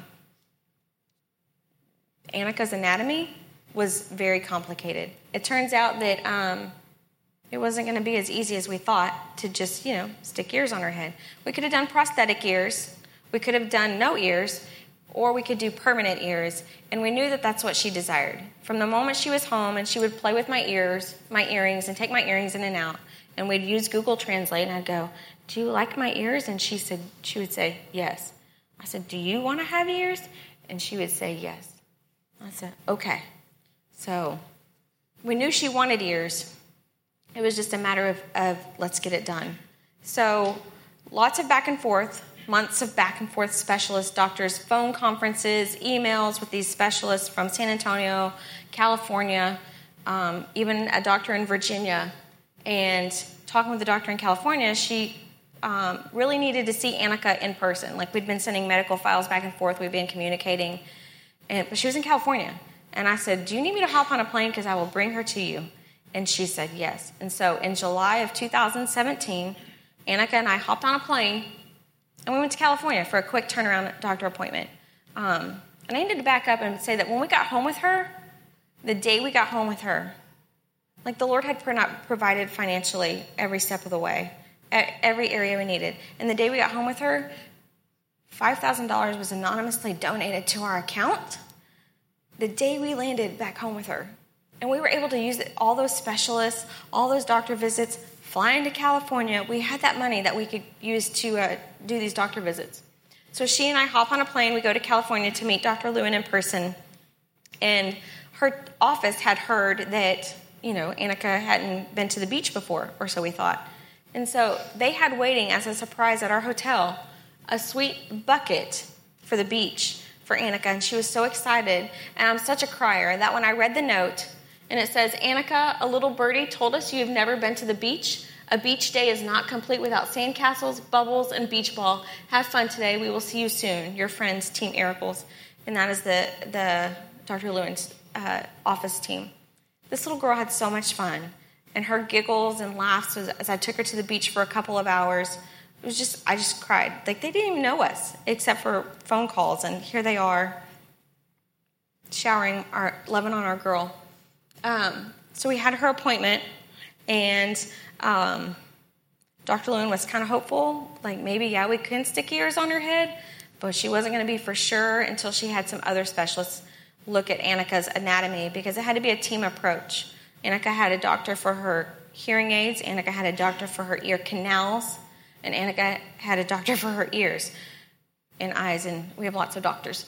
Annika's anatomy was very complicated. It turns out that it wasn't going to be as easy as we thought to just, stick ears on her head. We could have done prosthetic ears. We could have done no ears, or we could do permanent ears. And we knew that that's what she desired. From the moment she was home, and she would play with my earrings, and take my earrings in and out. And we'd use Google Translate, and I'd go, do you like my ears? And she would say, yes. I said, do you want to have ears? And she would say, yes. I said, okay. So we knew she wanted ears. It was just a matter of let's get it done. So lots of back and forth, months of back and forth, specialist doctors, phone conferences, emails with these specialists from San Antonio, California, even a doctor in Virginia. And talking with the doctor in California, she really needed to see Annika in person. Like, we'd been sending medical files back and forth. We'd been communicating. But she was in California. And I said, do you need me to hop on a plane? Because I will bring her to you. And she said yes. And so in July of 2017, Annika and I hopped on a plane, and we went to California for a quick turnaround doctor appointment. And I needed to back up and say that when we got home with her, the day we got home with her, like, the Lord had provided financially every step of the way, every area we needed. And the day we got home with her, $5,000 was anonymously donated to our account the day we landed back home with her. And we were able to use all those specialists, all those doctor visits, flying to California. We had that money that we could use to do these doctor visits. So she and I hop on a plane. We go to California to meet Dr. Lewin in person. And her office had heard that, Annika hadn't been to the beach before, or so we thought. And so they had waiting as a surprise at our hotel a sweet bucket for the beach for Annika. And she was so excited. And I'm such a crier that when I read the note, and it says, Annika, a little birdie told us you've never been to the beach. A beach day is not complete without sandcastles, bubbles, and beach ball. Have fun today. We will see you soon. Your friends, Team Miracles. And that is the Dr. Lewin's office team. This little girl had so much fun. And her giggles and laughs as I took her to the beach for a couple of hours, I just cried. Like, they didn't even know us except for phone calls. And here they are loving on our girl. So we had her appointment, and Dr. Lewin was kind of hopeful, like maybe, we couldn't stick ears on her head, but she wasn't going to be for sure until she had some other specialists look at Annika's anatomy, because it had to be a team approach. Annika had a doctor for her hearing aids, Annika had a doctor for her ear canals, and Annika had a doctor for her ears and eyes, and we have lots of doctors.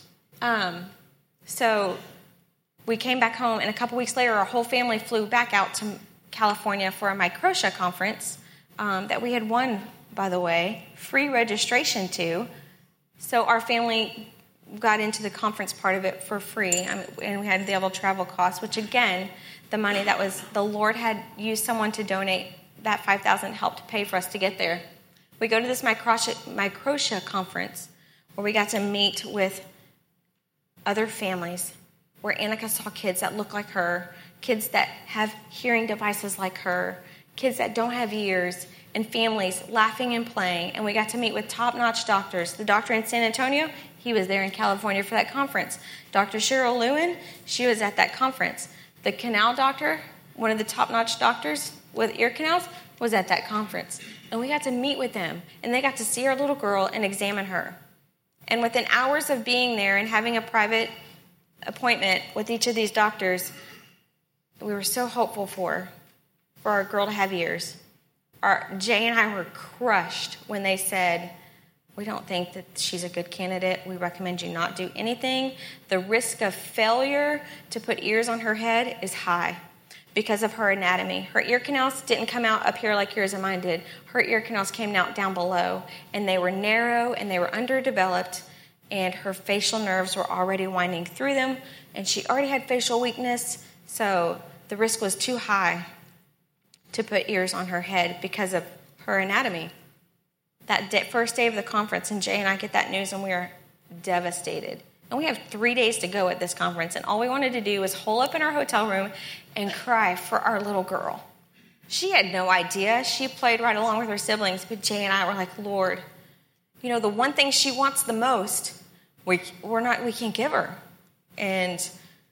So we came back home, and a couple weeks later, our whole family flew back out to California for a Microtia conference that we had won, by the way, free registration to. So our family got into the conference part of it for free, and we had the available travel costs, which, again, the money that was, the Lord had used someone to donate that $5,000 helped pay for us to get there. We go to this Microtia conference where we got to meet with other families, where Annika saw kids that look like her, kids that have hearing devices like her, kids that don't have ears, and families laughing and playing. And we got to meet with top-notch doctors. The doctor in San Antonio, he was there in California for that conference. Dr. Cheryl Lewin, she was at that conference. The canal doctor, one of the top-notch doctors with ear canals, was at that conference. And we got to meet with them, and they got to see our little girl and examine her. And within hours of being there and having a private appointment with each of these doctors, we were so hopeful for our girl to have ears. Jay and I were crushed when they said, we don't think that she's a good candidate. We recommend you not do anything. The risk of failure to put ears on her head is high because of her anatomy. Her ear canals didn't come out up here like yours and mine did. Her ear canals came out down below, and they were narrow and they were underdeveloped, and her facial nerves were already winding through them, and she already had facial weakness, so the risk was too high to put ears on her head because of her anatomy. That first day of the conference, and Jay and I get that news, and we are devastated. And we have 3 days to go at this conference, and all we wanted to do was hole up in our hotel room and cry for our little girl. She had no idea. She played right along with her siblings, but Jay and I were like, Lord, the one thing she wants the most, we can't give her. And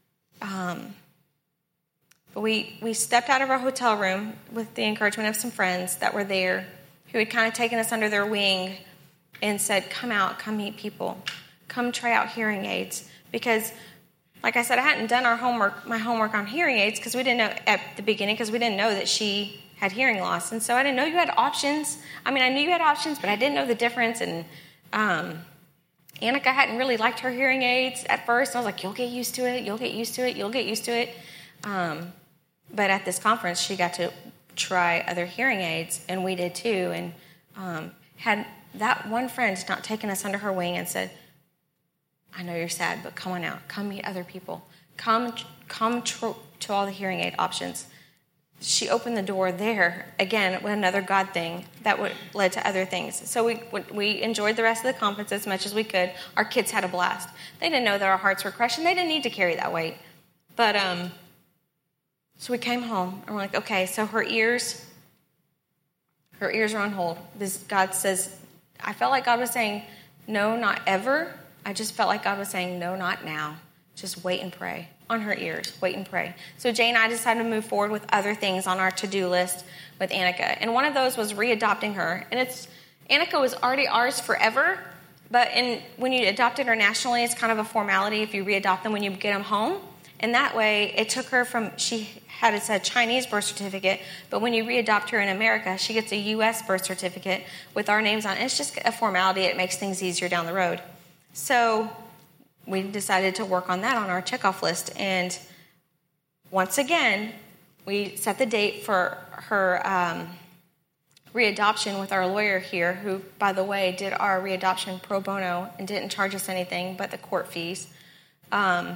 but we stepped out of our hotel room with the encouragement of some friends that were there who had kind of taken us under their wing and said, come out, come meet people, come try out hearing aids. Because, like I said, I hadn't done my homework on hearing aids because we didn't know at the beginning, because we didn't know that she had hearing loss. And so I didn't know you had options. I mean, I knew you had options, but I didn't know the difference. And Annika hadn't really liked her hearing aids at first. I was like, you'll get used to it. You'll get used to it. You'll get used to it. But at this conference, she got to try other hearing aids, and we did too. And had that one friend not taken us under her wing and said, I know you're sad, but come on out. Come meet other people. Come to all the hearing aid options. She opened the door there, again, with another God thing that led to other things. So we enjoyed the rest of the conference as much as we could. Our kids had a blast. They didn't know that our hearts were crushed, and they didn't need to carry that weight. But so we came home, and we're like, okay, so her ears are on hold. God says, I felt like God was saying, no, not ever. I just felt like God was saying, no, not now. Just wait and pray. On her ears, wait and pray. So Jay and I decided to move forward with other things on our to-do list with Annika. And one of those was readopting her. And Annika was already ours forever, but when you adopt internationally, it's kind of a formality if you readopt them when you get them home. And that way, it took her from, she had a Chinese birth certificate, but when you readopt her in America, she gets a U.S. birth certificate with our names on it. It's just a formality. It makes things easier down the road. So we decided to work on that on our checkoff list. And once again, we set the date for her readoption with our lawyer here, who, by the way, did our readoption pro bono and didn't charge us anything but the court fees. And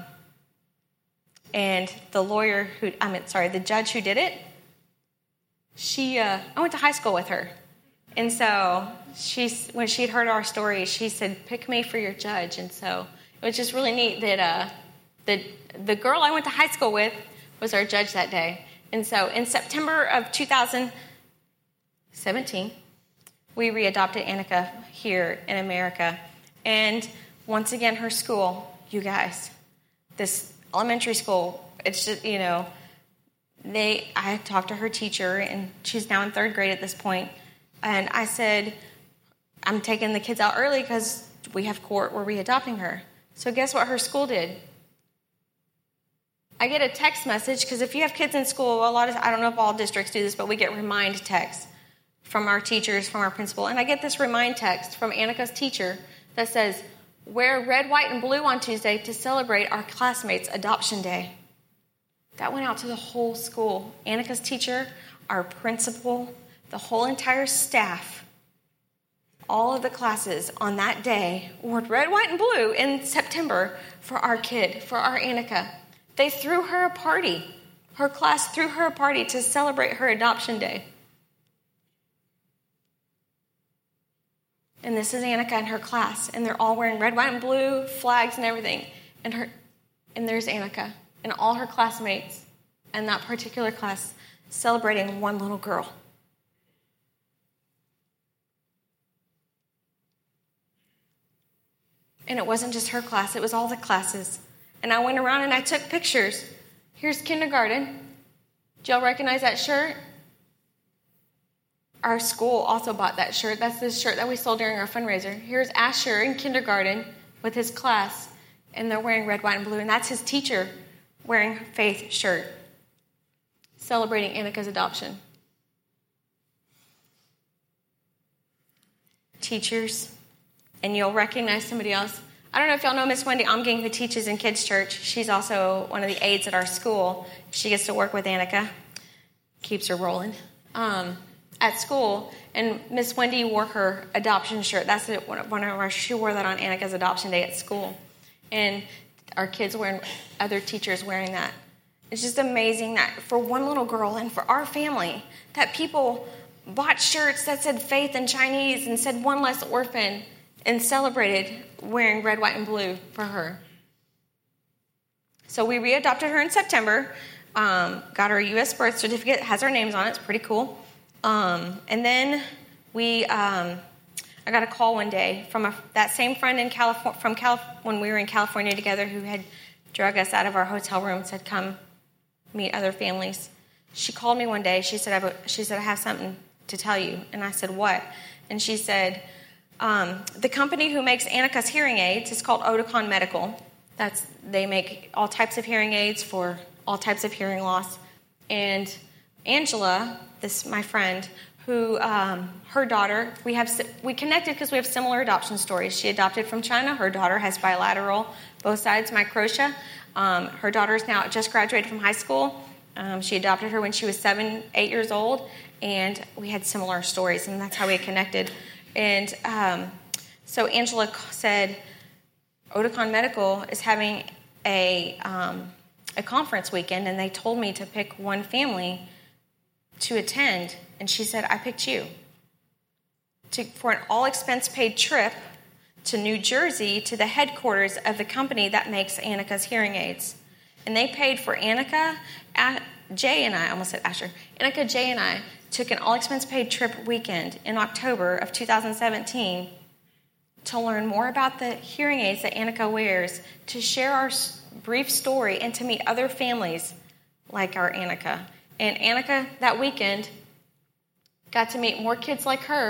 the judge who did it, I went to high school with her. And so when she'd heard our story, she said, pick me for your judge. And so it was just really neat that the girl I went to high school with was our judge that day. And so in September of 2017, we readopted Annika here in America. And once again, her school, you guys, this elementary school, it's just, I talked to her teacher, and she's now in 3rd grade at this point. And I said, I'm taking the kids out early because we have court, we're readopting her. So guess what her school did? I get a text message, because if you have kids in school, I don't know if all districts do this, but we get remind texts from our teachers, from our principal. And I get this remind text from Annika's teacher that says, wear red, white, and blue on Tuesday to celebrate our classmates' adoption day. That went out to the whole school. Annika's teacher, our principal, the whole entire staff, all of the classes on that day wore red, white, and blue in September for our kid, for our Annika. They threw her a party. Her class threw her a party to celebrate her adoption day. And this is Annika and her class, and they're all wearing red, white, and blue flags and everything. And there's Annika and all her classmates and that particular class celebrating one little girl. And it wasn't just her class, it was all the classes. And I went around and I took pictures. Here's kindergarten. Do y'all recognize that shirt? Our school also bought that shirt. That's the shirt that we sold during our fundraiser. Here's Asher in kindergarten with his class, and they're wearing red, white, and blue. And that's his teacher wearing Faith shirt, celebrating Annika's adoption. Teachers, and you'll recognize somebody else. I don't know if y'all know Miss Wendy Omgang, who teaches in kids' church. She's also one of the aides at our school. She gets to work with Annika. Keeps her rolling. At school, and Miss Wendy wore her adoption shirt. That's she wore that on Annika's adoption day at school. And our kids other teachers wearing that. It's just amazing that for one little girl and for our family, that people bought shirts that said Faith in Chinese and said One Less Orphan and celebrated wearing red, white, and blue for her. So we readopted her in September, got her U.S. birth certificate, has our names on it. It's pretty cool. And then I got a call one day from that same friend in California, when we were in California together, who had drug us out of our hotel room and said, come meet other families. She called me one day. She said, I have something to tell you. And I said, what? And she said, the company who makes Annika's hearing aids is called Oticon Medical. They make all types of hearing aids for all types of hearing loss. And Angela, my friend, who her daughter, we connected because we have similar adoption stories. She adopted from China. Her daughter has bilateral, both sides microtia. Her daughter's now just graduated from high school. She adopted her when she was 8 years old, and we had similar stories, and that's how we had connected. And so Angela said, Oticon Medical is having a conference weekend, and they told me to pick one family to attend. And she said, I picked you for an all-expense-paid trip to New Jersey to the headquarters of the company that makes Annika's hearing aids. And they paid for Annika, Jay and I, almost said Asher, Annika, Jay and I took an all-expense-paid trip weekend in October of 2017 to learn more about the hearing aids that Annika wears, to share our brief story, and to meet other families like our Annika. And Annika, that weekend, got to meet more kids like her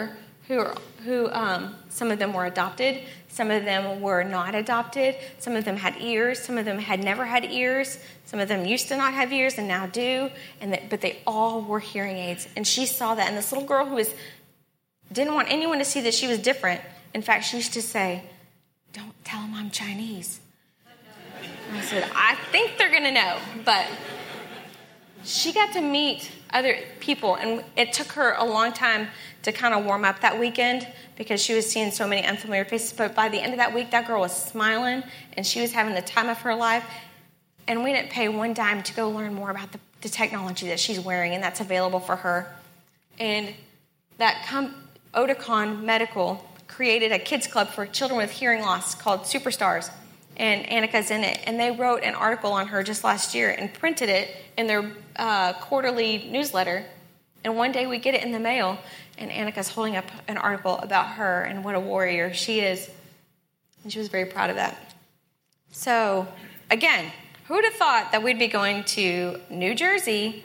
who some of them were adopted, some of them were not adopted, some of them had ears, some of them had never had ears, some of them used to not have ears and now do, but they all were hearing aids. And she saw that, and this little girl who didn't want anyone to see that she was different. In fact, she used to say, "Don't tell them I'm Chinese." And I said, I think they're going to know, but she got to meet other people, and it took her a long time to kind of warm up that weekend because she was seeing so many unfamiliar faces. But by the end of that week, that girl was smiling, and she was having the time of her life. And we didn't pay one dime to go learn more about the technology that she's wearing, and that's available for her. And that Oticon Medical created a kids club for children with hearing loss called Superstars. And Annika's in it. And they wrote an article on her just last year and printed it in their quarterly newsletter. And one day we get it in the mail, and Annika's holding up an article about her and what a warrior she is. And she was very proud of that. So, again, who would have thought that we'd be going to New Jersey,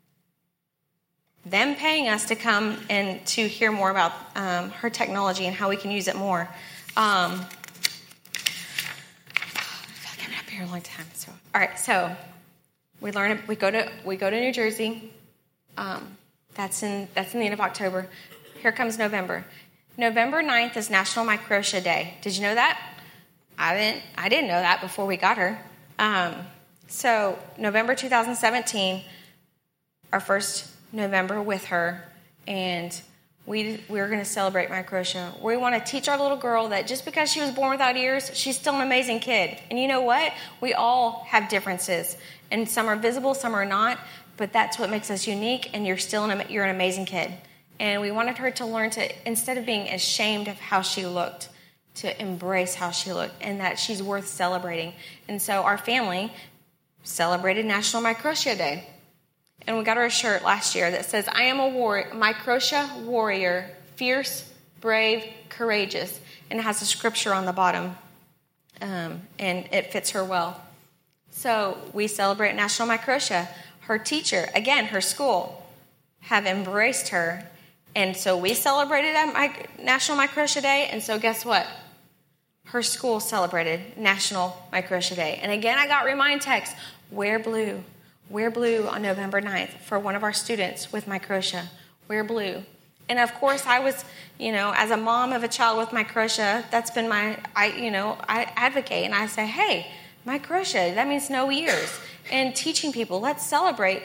them paying us to come and to hear more about her technology and how we can use it more. I feel like I've been up here a long time. So, all right, so we go to New Jersey. That's in the end of October. Here comes November. November 9th is National Microtia Day. Did you know that? I didn't know that before we got her. So November 2017, our first November with her, and we're going to celebrate Microtia. We want to teach our little girl that just because she was born without ears, she's still an amazing kid. And you know what? We all have differences, and some are visible, some are not. But that's what makes us unique, and you're an amazing kid. And we wanted her to learn to, instead of being ashamed of how she looked, to embrace how she looked, and that she's worth celebrating. And so our family celebrated National Microtia Day. And we got her a shirt last year that says, "I am a Microtia warrior, fierce, brave, courageous." And it has a scripture on the bottom, and it fits her well. So we celebrate National Microtia. Her teacher, again, her school, have embraced her. And so we celebrated National Microtia Day. And so guess what? Her school celebrated National Microtia Day. And again, I got remind texts, wear blue. Wear blue on November 9th for one of our students with Microtia. Wear blue. And of course, I was, as a mom of a child with Microtia, that's been I advocate. And I say, hey, Microtia, that means no ears. And teaching people, let's celebrate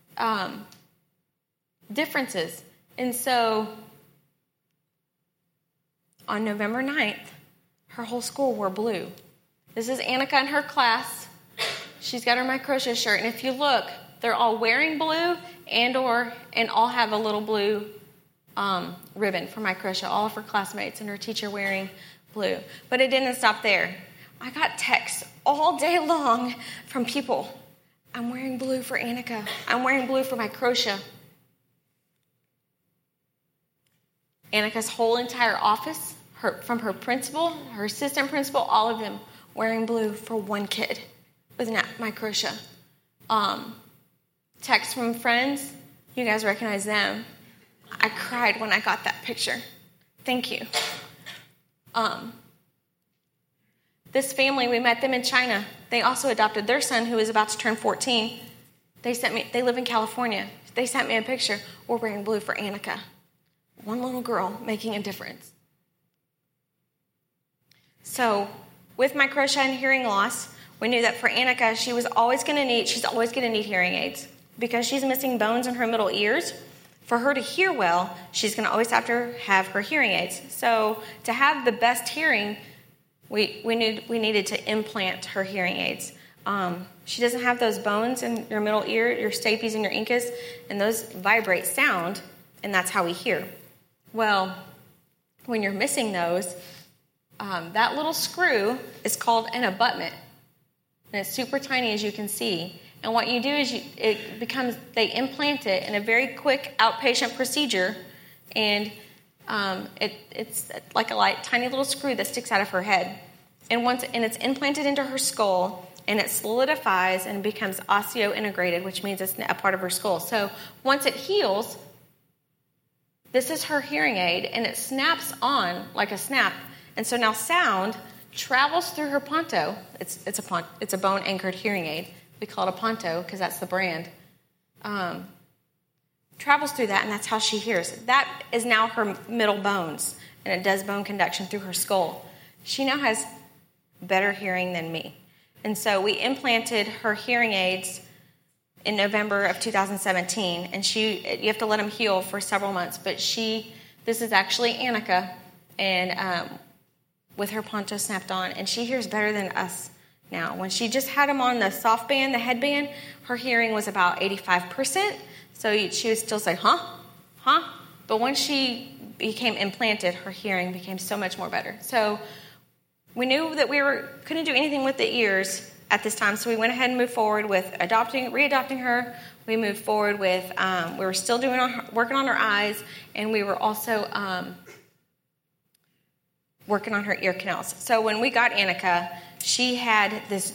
differences. And so on November 9th, her whole school wore blue. This is Annika in her class. She's got her Microtia shirt. And if you look, they're all wearing blue and all have a little blue ribbon for Microtia. All of her classmates and her teacher wearing blue. But it didn't stop there. I got texts all day long from people. I'm wearing blue for Annika. I'm wearing blue for Microtia. Annika's whole entire office, from her principal, her assistant principal, all of them wearing blue for one kid with Microtia. Texts from friends. You guys recognize them. I cried when I got that picture. Thank you. This family, we met them in China. They also adopted their son who is about to turn 14. They live in California. They sent me a picture. We're wearing blue for Annika. One little girl making a difference. So with Microtia and hearing loss, we knew that for Annika, she's always going to need hearing aids because she's missing bones in her middle ears. For her to hear well, she's going to always have to have her hearing aids. So to have the best hearing, we needed to implant her hearing aids. She doesn't have those bones in your middle ear, your stapes and your incus, and those vibrate sound, and that's how we hear. Well, when you're missing those, that little screw is called an abutment, and it's super tiny, as you can see. And what you do is they implant it in a very quick outpatient procedure, and it's like a tiny little screw that sticks out of her head. And it's implanted into her skull, and it solidifies and becomes osseo-integrated, which means it's a part of her skull. So once it heals, this is her hearing aid, and it snaps on like a snap. And so now sound travels through her Ponto. It's a bone-anchored hearing aid. We call it a Ponto because that's the brand. Travels through that, and that's how she hears. That is now her middle bones, and it does bone conduction through her skull. She now has better hearing than me. And so we implanted her hearing aids in November of 2017, and you have to let them heal for several months. But this is actually Annika, and with her Ponto snapped on, and she hears better than us now. When she just had them on the soft band, the headband, her hearing was about 85%. So she would still say, huh? But once she became implanted, her hearing became so much more better. So we knew that couldn't do anything with the ears at this time, so we went ahead and moved forward with readopting her. We moved forward with, we were still working on her eyes, and we were also working on her ear canals. So when we got Annika, she had this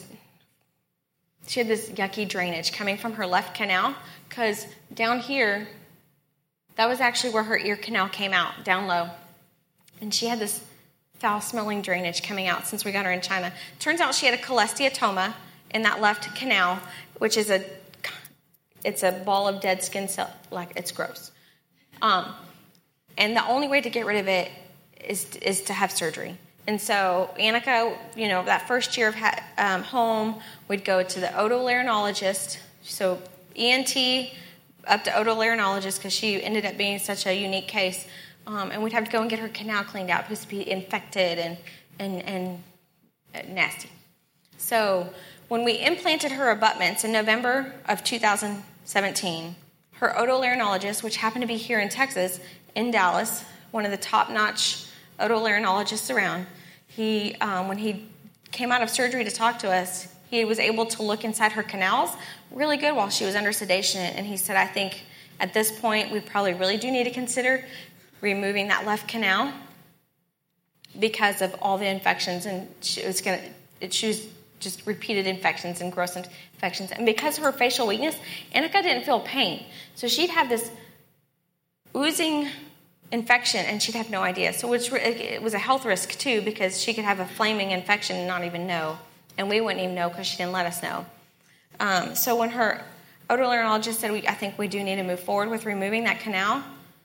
yucky drainage coming from her left canal, because down here, that was actually where her ear canal came out, down low. And she had this foul-smelling drainage coming out since we got her in China. Turns out she had a cholesteatoma in that left canal, which is it's a ball of dead skin cell. Like, it's gross. And the only way to get rid of it is to have surgery. And so Annika, that first year of home, we'd go to the otolaryngologist. So ENT up to otolaryngologist, because she ended up being such a unique case. And we'd have to go and get her canal cleaned out because it'd be infected and nasty. So when we implanted her abutments in November of 2017, her otolaryngologist, which happened to be here in Texas, in Dallas, one of the top-notch otolaryngologists around, when he came out of surgery to talk to us, he was able to look inside her canals really good while she was under sedation. And he said, I think at this point we probably really do need to consider removing that left canal because of all the infections, and she was just repeated infections and gross infections. And because of her facial weakness, Annika didn't feel pain. So she'd have this oozing infection, and she'd have no idea. So it was a health risk, too, because she could have a flaming infection and not even know. And we wouldn't even know because she didn't let us know. So when her otolaryngologist said, I think we do need to move forward with removing that canal,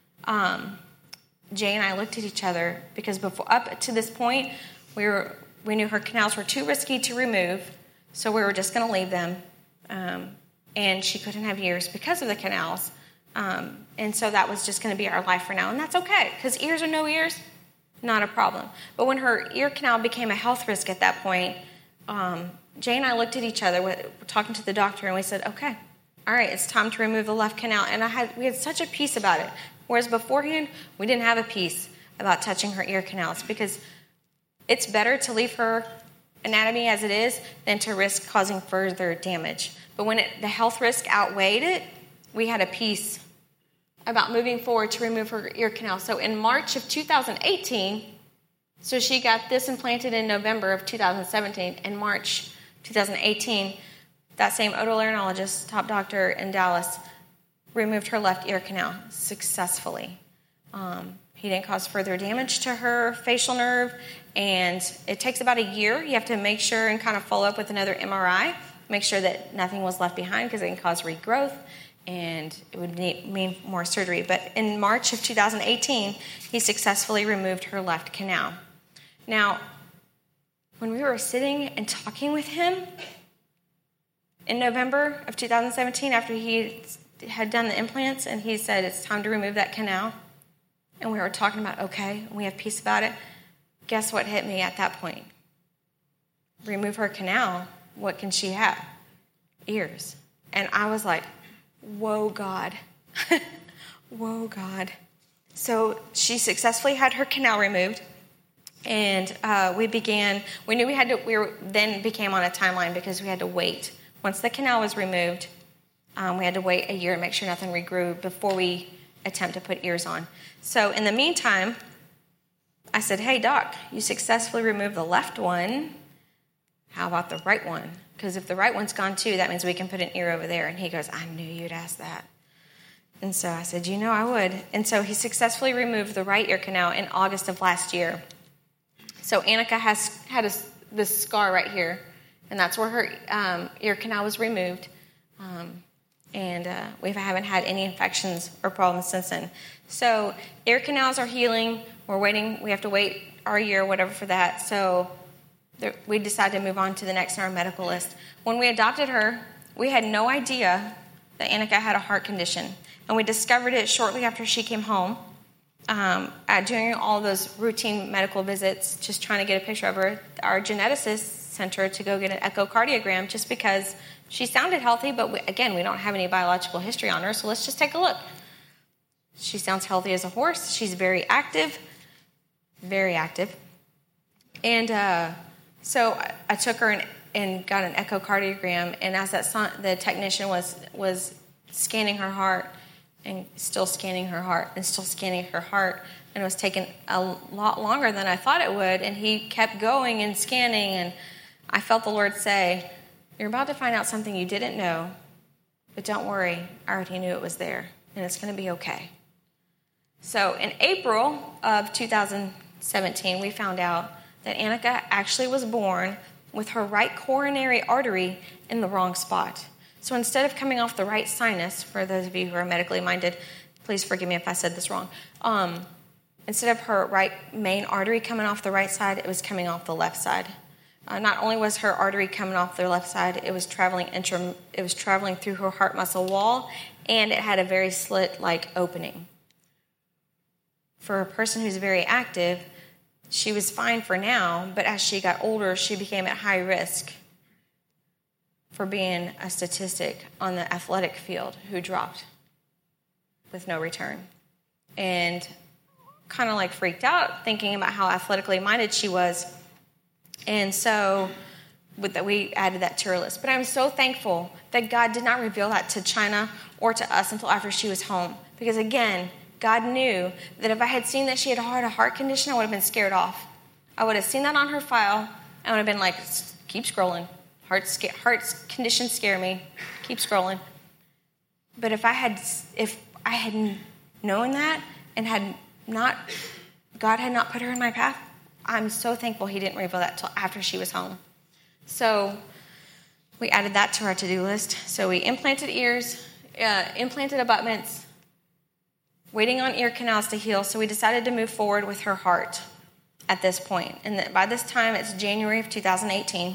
Jay and I looked at each other because up to this point, we knew her canals were too risky to remove, so we were just going to leave them. And she couldn't have ears because of the canals. And so that was just going to be our life for now. And that's okay, because ears or no ears, not a problem. But when her ear canal became a health risk at that point, Jay and I looked at each other, talking to the doctor, and we said, okay, all right, it's time to remove the left canal. And we had such a peace about it. Whereas beforehand, we didn't have a peace about touching her ear canals, because it's better to leave her anatomy as it is than to risk causing further damage. But when the health risk outweighed it, we had a peace about moving forward to remove her ear canal. So in March of 2018, so she got this implanted in November of 2017. In March 2018, that same otolaryngologist, top doctor in Dallas, removed her left ear canal successfully. He didn't cause further damage to her facial nerve, and it takes about a year. You have to make sure and kind of follow up with another MRI, make sure that nothing was left behind, because it can cause regrowth, and it would mean more surgery. But in March of 2018, he successfully removed her left canal. Now, when we were sitting and talking with him in November of 2017, after he had done the implants, and he said, it's time to remove that canal, and we were talking about, okay, and we have peace about it, guess what hit me at that point? Remove her canal, what can she have? Ears. And I was like, whoa, God. Whoa, God. So she successfully had her canal removed, and we then became on a timeline because we had to wait. Once the canal was removed, we had to wait a year and make sure nothing regrew before we attempt to put ears on. So in the meantime, I said, hey, doc, you successfully removed the left one. How about the right one? Because if the right one's gone too, that means we can put an ear over there. And he goes, I knew you'd ask that. And so I said, I would. And so he successfully removed the right ear canal in August of last year. So Annika has had this scar right here, and that's where her ear canal was removed. And we haven't had any infections or problems since then. So ear canals are healing. We're waiting. We have to wait our year or whatever for that. So we decided to move on to the next on our medical list. When we adopted her, we had no idea that Annika had a heart condition. And we discovered it shortly after she came home, doing all those routine medical visits, just trying to get a picture of her. Our geneticist sent her to go get an echocardiogram just because she sounded healthy, but we don't have any biological history on her, so let's just take a look. She sounds healthy as a horse. She's very active. Very active. And so I took her and got an echocardiogram, and as the technician was scanning her heart, and still scanning her heart, and it was taking a lot longer than I thought it would, and he kept going and scanning, and I felt the Lord say, "You're about to find out something you didn't know, but don't worry, I already knew it was there, and it's going to be okay." So in April of 2017, we found out that Annika actually was born with her right coronary artery in the wrong spot. So instead of coming off the right sinus, for those of you who are medically minded, please forgive me if I said this wrong. Instead of her right main artery coming off the right side, it was coming off the left side. Not only was her artery coming off the left side, it was traveling through her heart muscle wall, and it had a very slit-like opening. For a person who's very active, she was fine for now, but as she got older, she became at high risk for being a statistic on the athletic field who dropped with no return. And kind of like freaked out thinking about how athletically minded she was. And so we added that to her list. But I'm so thankful that God did not reveal that to China or to us until after she was home. Because again, God knew that if I had seen that she had a heart condition, I would have been scared off. I would have seen that on her file. I would have been like, keep scrolling. Heart conditions scare me. Keep scrolling. But if I had known that and God had not put her in my path, I'm so thankful He didn't reveal that until after she was home. So we added that to our to-do list. So we implanted ears, implanted abutments, waiting on ear canals to heal. So we decided to move forward with her heart at this point. And by this time, it's January of 2018.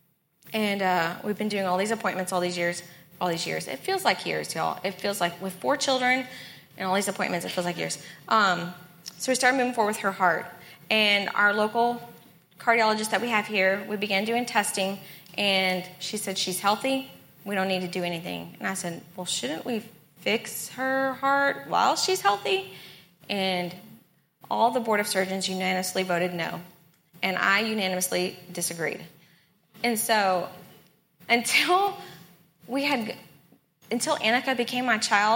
And we've been doing all these appointments all these years. It feels like years, y'all. It feels like with 4 children and all these appointments, it feels like years. So we started moving forward with her heart. And our local cardiologist that we have here, we began doing testing. And she said, she's healthy. We don't need to do anything. And I said, well, shouldn't we fix her heart while she's healthy? And all the board of surgeons unanimously voted no. And I unanimously disagreed. And so until Annika became my child,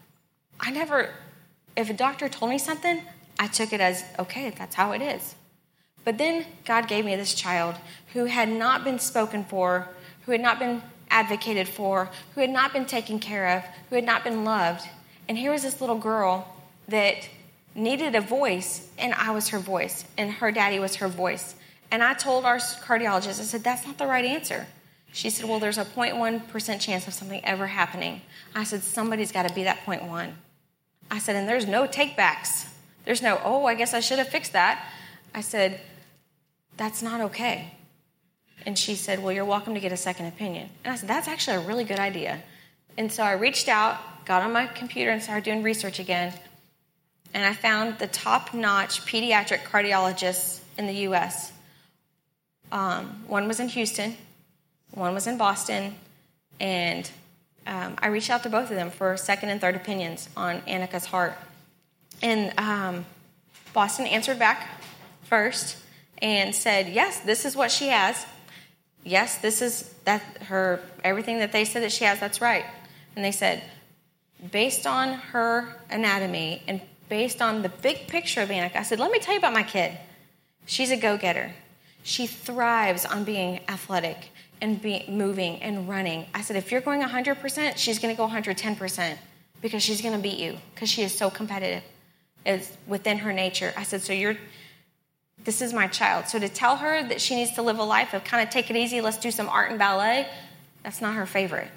if a doctor told me something, I took it as, okay, that's how it is. But then God gave me this child who had not been spoken for, who had not been advocated for, who had not been taken care of, who had not been loved. And here was this little girl that needed a voice, and I was her voice, and her daddy was her voice. And I told our cardiologist, I said, that's not the right answer. She said, well, there's a 0.1% chance of something ever happening. I said, somebody's got to be that 0.1. I said, and there's no take-backs. There's no, oh, I guess I should have fixed that. I said, that's not okay. And she said, well, you're welcome to get a second opinion. And I said, that's actually a really good idea. And so I reached out, got on my computer, and started doing research again. And I found the top-notch pediatric cardiologists in the U.S. One was in Houston, one was in Boston, and I reached out to both of them for second and third opinions on Annika's heart. And Boston answered back first and said, yes, this is what she has. Yes, this is everything that they said that she has, that's right. And they said, based on her anatomy and based on the big picture of Annika, I said, let me tell you about my kid. She's a go-getter. She thrives on being athletic and moving and running. I said, if you're going 100%, she's going to go 110%. because she's going to beat you because she is so competitive. It's within her nature. I said, this is my child. So to tell her that she needs to live a life of kind of take it easy, let's do some art and ballet, that's not her favorite.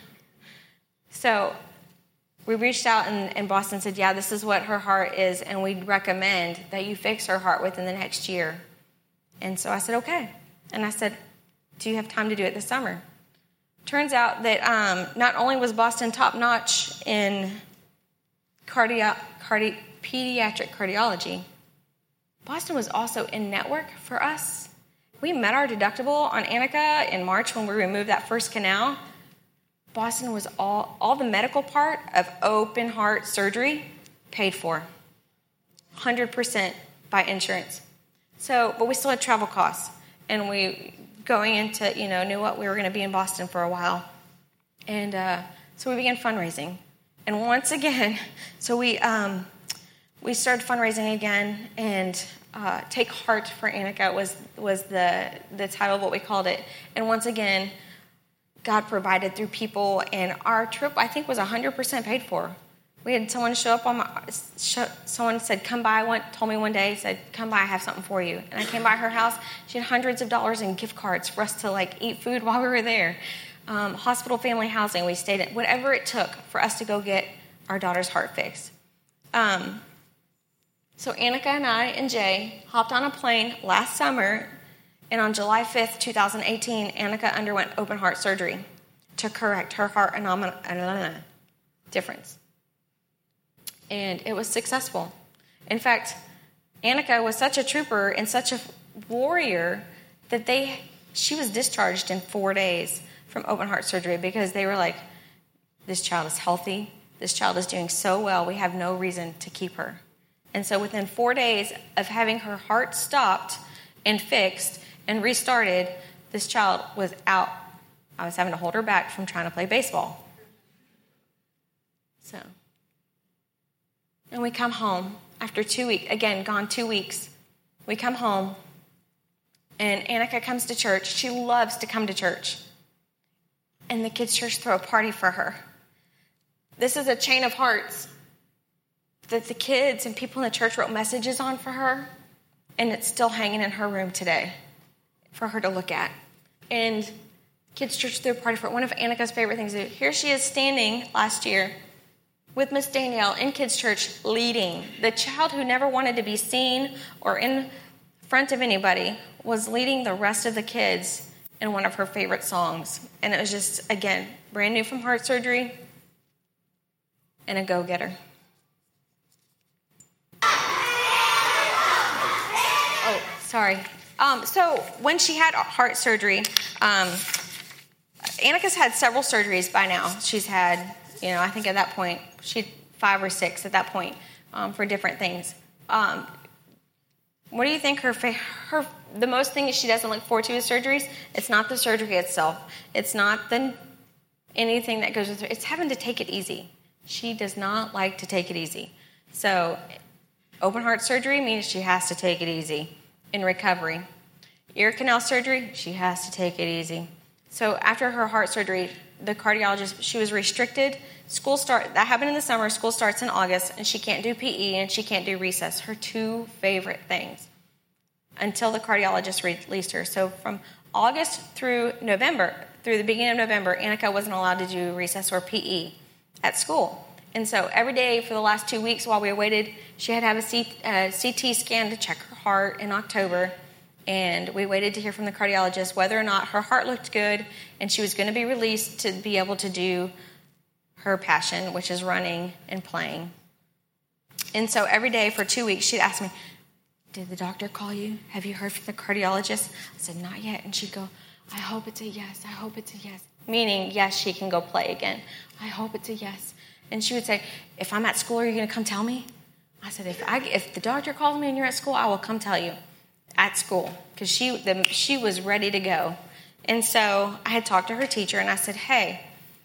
So we reached out, and Boston said, yeah, this is what her heart is, and we'd recommend that you fix her heart within the next year. And so I said, okay. And I said, do you have time to do it this summer? Turns out that not only was Boston top-notch in pediatric cardiology, Boston was also in network for us. We met our deductible on Annika in March when we removed that first canal. Boston was all the medical part of open heart surgery paid for, 100% by insurance. So, but we still had travel costs, and we going into knew what we were going to be in Boston for a while, and so we began fundraising, and once again, so we started fundraising again, and Take Heart for Annika was the title of what we called it, and once again, God provided through people, and our trip, I think, was 100% paid for. We had someone show up someone said, come by, told me one day, said, come by, I have something for you. And I came by her house. She had hundreds of dollars in gift cards for us to, eat food while we were there. Hospital family housing, we stayed in, whatever it took for us to go get our daughter's heart fixed. So Annika and I and Jay hopped on a plane last summer, and on July 5th, 2018, Annika underwent open heart surgery to correct her heart difference. And it was successful. In fact, Annika was such a trooper and such a warrior that she was discharged in 4 days from open heart surgery because they were like, this child is healthy. This child is doing so well. We have no reason to keep her. And so within 4 days of having her heart stopped and fixed and restarted, this child was out. I was having to hold her back from trying to play baseball. So, and we come home after 2 weeks, again, gone 2 weeks. We come home, and Annika comes to church. She loves to come to church. And the kids' church throw a party for her. This is a chain of hearts that the kids and people in the church wrote messages on for her, and it's still hanging in her room today for her to look at. And kids' church threw a party for her. One of Annika's favorite things to do. Here she is standing last year with Miss Danielle in kids' church leading. The child who never wanted to be seen or in front of anybody was leading the rest of the kids in one of her favorite songs. And it was just, again, brand new from heart surgery and a go-getter. Oh, sorry. So when she had heart surgery, Annika's had several surgeries by now. She's had, I think at that point, she had 5 or 6 at that point for different things. What do you think the most thing that she doesn't look forward to is surgeries? It's not the surgery itself. It's not anything that goes with her. It's having to take it easy. She does not like to take it easy. So open heart surgery means she has to take it easy in recovery. Ear canal surgery, she has to take it easy. So after her heart surgery, the cardiologist, she was restricted. That happened in the summer. School starts in August, and she can't do PE and she can't do recess, her 2 favorite things, until the cardiologist released her. So from August through the beginning of November, Annika wasn't allowed to do recess or PE at school. And so every day for the last 2 weeks while we waited, she had to have a CT scan to check her heart in October. And we waited to hear from the cardiologist whether or not her heart looked good and she was going to be released to be able to do her passion, which is running and playing. And so every day for 2 weeks, she'd ask me, did the doctor call you? Have you heard from the cardiologist? I said, not yet. And she'd go, I hope it's a yes. I hope it's a yes. Meaning, yes, she can go play again. I hope it's a yes. And she would say, if I'm at school, are you going to come tell me? I said, if the doctor calls me and you're at school, I will come tell you at school. Because she was ready to go. And so I had talked to her teacher, and I said, hey,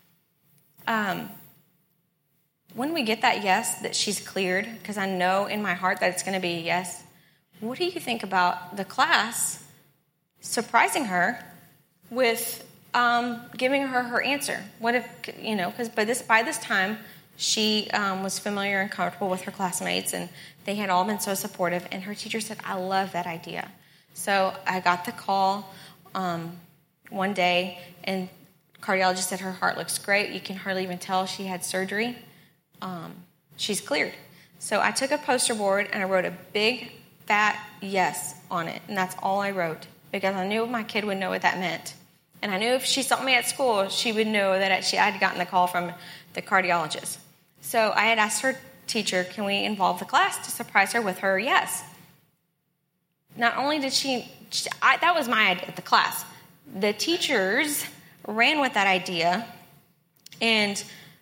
when we get that yes, that she's cleared, because I know in my heart that it's going to be a yes, what do you think about the class surprising her with giving her answer? What if, because by this time, She was familiar and comfortable with her classmates, and they had all been so supportive. And her teacher said, I love that idea. So I got the call one day, and cardiologist said her heart looks great. You can hardly even tell she had surgery. She's cleared. So I took a poster board, and I wrote a big, fat yes on it. And that's all I wrote, because I knew my kid would know what that meant. And I knew if she saw me at school, she would know that I had gotten the call from the cardiologist. So I had asked her teacher, can we involve the class to surprise her with her yes? Not only did that was my idea, the class. The teachers ran with that idea, and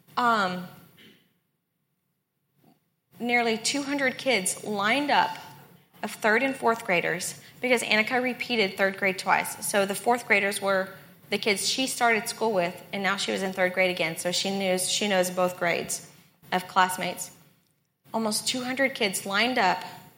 nearly 200 kids lined up of third and fourth graders, because Annika repeated third grade twice. So the fourth graders were the kids she started school with, and now she was in third grade again, so she knows both grades of classmates. Almost 200 kids lined up.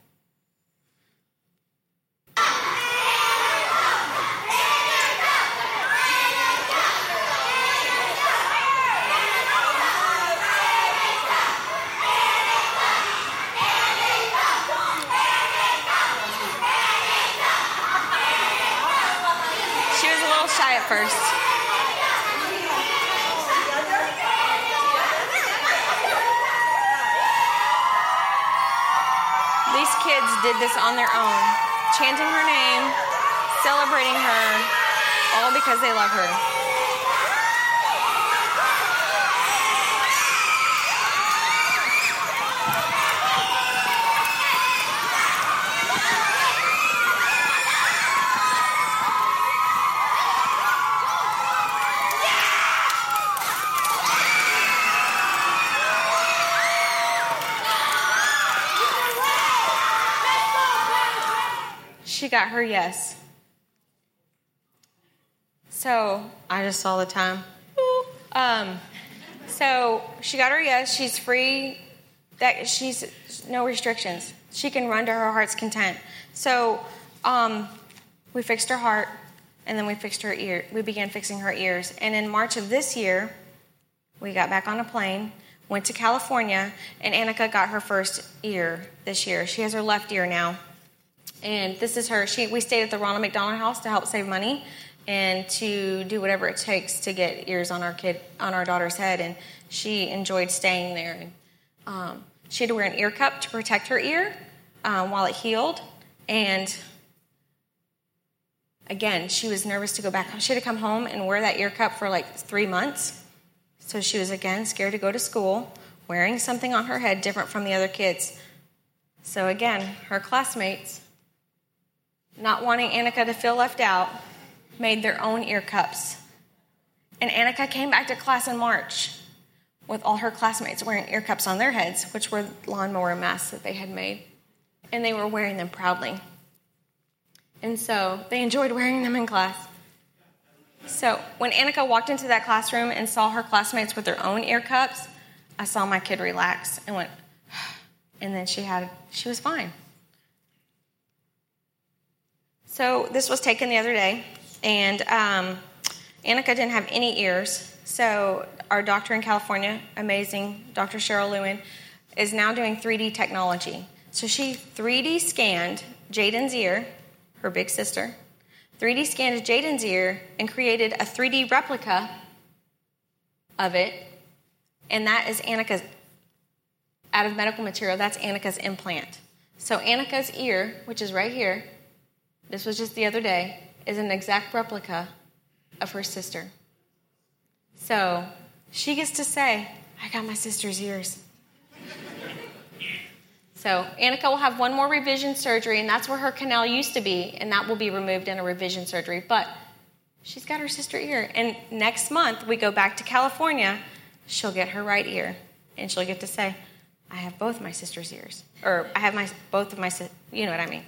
She was a little shy at first. These kids did this on their own, chanting her name, celebrating her, all because they love her. She got her yes. So I just saw the time. So she got her yes. She's free. That she's no restrictions. She can run to her heart's content. So we fixed her heart, and then we fixed her ear. We began fixing her ears. And in March of this year, we got back on a plane, went to California, and Annika got her first ear this year. She has her left ear now. And this is her. We stayed at the Ronald McDonald House to help save money and to do whatever it takes to get ears on our daughter's head. And she enjoyed staying there. And she had to wear an ear cup to protect her ear while it healed. And again, she was nervous to go back. She had to come home and wear that ear cup for like 3 months. So she was again scared to go to school, wearing something on her head different from the other kids. So again, her classmates, not wanting Annika to feel left out, made their own ear cups. And Annika came back to class in March with all her classmates wearing ear cups on their heads, which were lawnmower masks that they had made. And they were wearing them proudly. And so they enjoyed wearing them in class. So when Annika walked into that classroom and saw her classmates with their own ear cups, I saw my kid relax and went, and then she was fine. So this was taken the other day, and Annika didn't have any ears. So our doctor in California, amazing, Dr. Cheryl Lewin, is now doing 3D technology. So she 3D scanned Jaden's ear, her big sister, 3D scanned Jaden's ear and created a 3D replica of it, and that is Annika's, out of medical material, that's Annika's implant. So Annika's ear, which is right here, this was just the other day, is an exact replica of her sister. So she gets to say, I got my sister's ears. So Annika will have one more revision surgery, and that's where her canal used to be, and that will be removed in a revision surgery. But she's got her sister ear. And next month, we go back to California, she'll get her right ear, and she'll get to say, I have both my sister's ears. Or I have both of my, you know what I mean.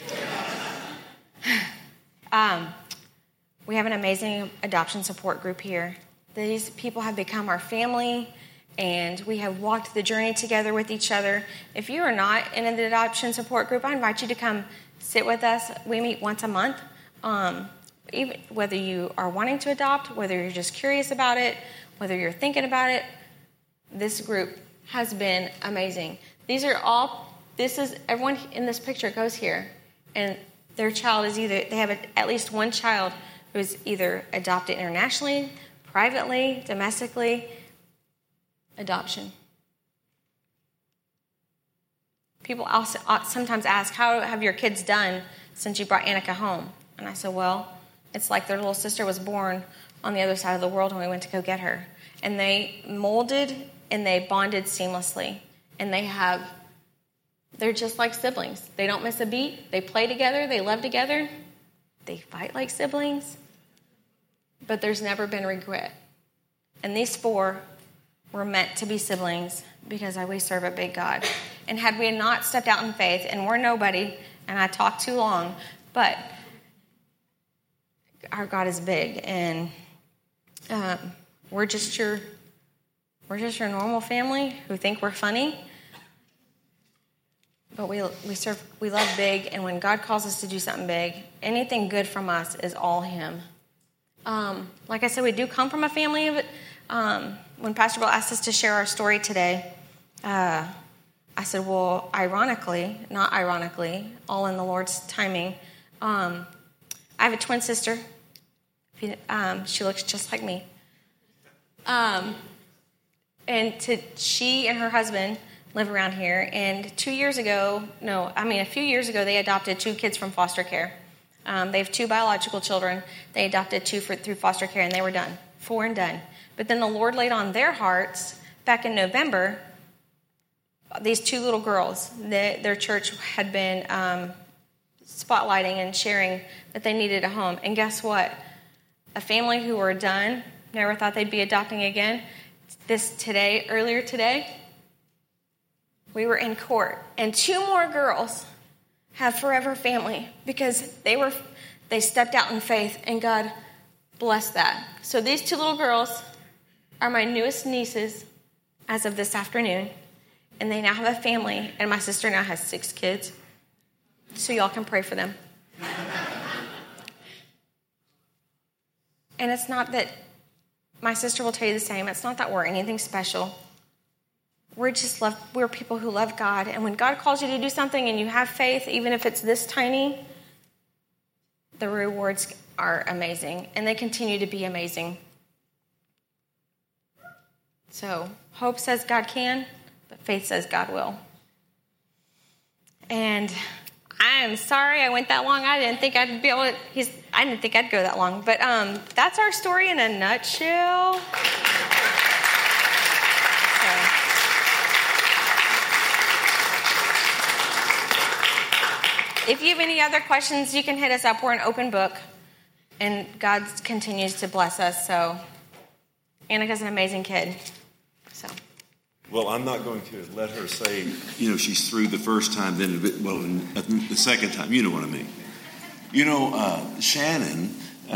We have an amazing adoption support group here. These people have become our family, and we have walked the journey together with each other. If you are not in an adoption support group, I invite you to come sit with us. We meet once a month. Even whether you are wanting to adopt, whether you're just curious about it, whether you're thinking about it, this group has been amazing. This is everyone in this picture goes here, and their child is they have at least one child who is either adopted internationally, privately, domestically, adoption. People also sometimes ask, how have your kids done since you brought Annika home? And I said, well, it's like their little sister was born on the other side of the world when we went to go get her. And they molded and they bonded seamlessly. And they're just like siblings. They don't miss a beat. They play together. They love together. They fight like siblings. But there's never been regret. And these 4 were meant to be siblings because we serve a big God. And had we not stepped out in faith, and we're nobody, and I talk too long, but our God is big, and we're just your normal family who think we're funny. But we love big, and when God calls us to do something big, anything good from us is all Him. Like I said, we do come from a family of it. When Pastor Bill asked us to share our story today, I said, well, not ironically, all in the Lord's timing. I have a twin sister. She looks just like me. She and her husband live around here. And a few years ago, they adopted 2 kids from foster care. They have 2 biological children. They adopted 2 through foster care, and they were done. 4 and done. But then the Lord laid on their hearts back in November these 2 little girls. Their church had been spotlighting and sharing that they needed a home. And guess what? A family who were done, never thought they'd be adopting again. Earlier today, we were in court, and 2 more girls have forever family because they stepped out in faith, and God blessed that. So these 2 little girls are my newest nieces as of this afternoon, and they now have a family, and my sister now has 6 kids, so y'all can pray for them. And it's not that, my sister will tell you the same, it's not that we're anything special. We're people who love God, and when God calls you to do something and you have faith, even if it's this tiny, the rewards are amazing, and they continue to be amazing. So, hope says God can, but faith says God will. And I'm sorry I went that long. I didn't think I'd go that long. But that's our story in a nutshell. If you have any other questions, you can hit us up. We're an open book, and God continues to bless us. So, Annika's an amazing kid. So, well, I'm not going to let her say, she's through the first time, then the second time. You know what I mean? Shannon,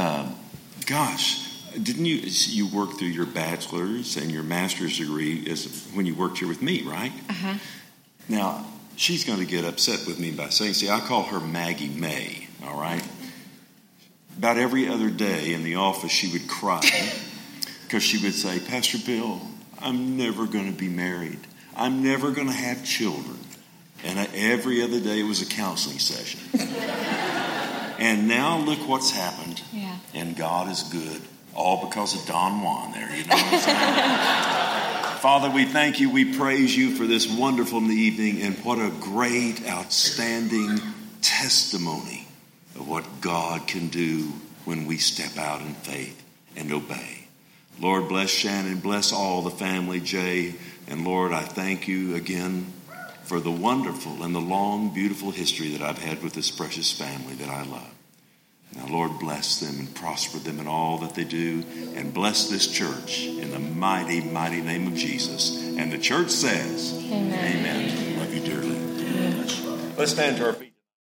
didn't you work through your bachelor's and your master's degree when you worked here with me, right? Uh-huh. Now, she's going to get upset with me by saying, I call her Maggie May, all right? About every other day in the office, she would cry because she would say, Pastor Bill, I'm never going to be married. I'm never going to have children. And every other day it was a counseling session. And now look what's happened. Yeah. And God is good. All because of Don Juan there, you know what I'm saying? Father, we thank you. We praise you for this wonderful evening, and what a great, outstanding testimony of what God can do when we step out in faith and obey. Lord, bless Shannon, bless all the family, Jay, and Lord, I thank you again for the wonderful and the long, beautiful history that I've had with this precious family that I love. Now, Lord, bless them and prosper them in all that they do, and bless this church in the mighty, mighty name of Jesus. And the church says, Amen. Amen. Love you dearly. Let's stand to our feet.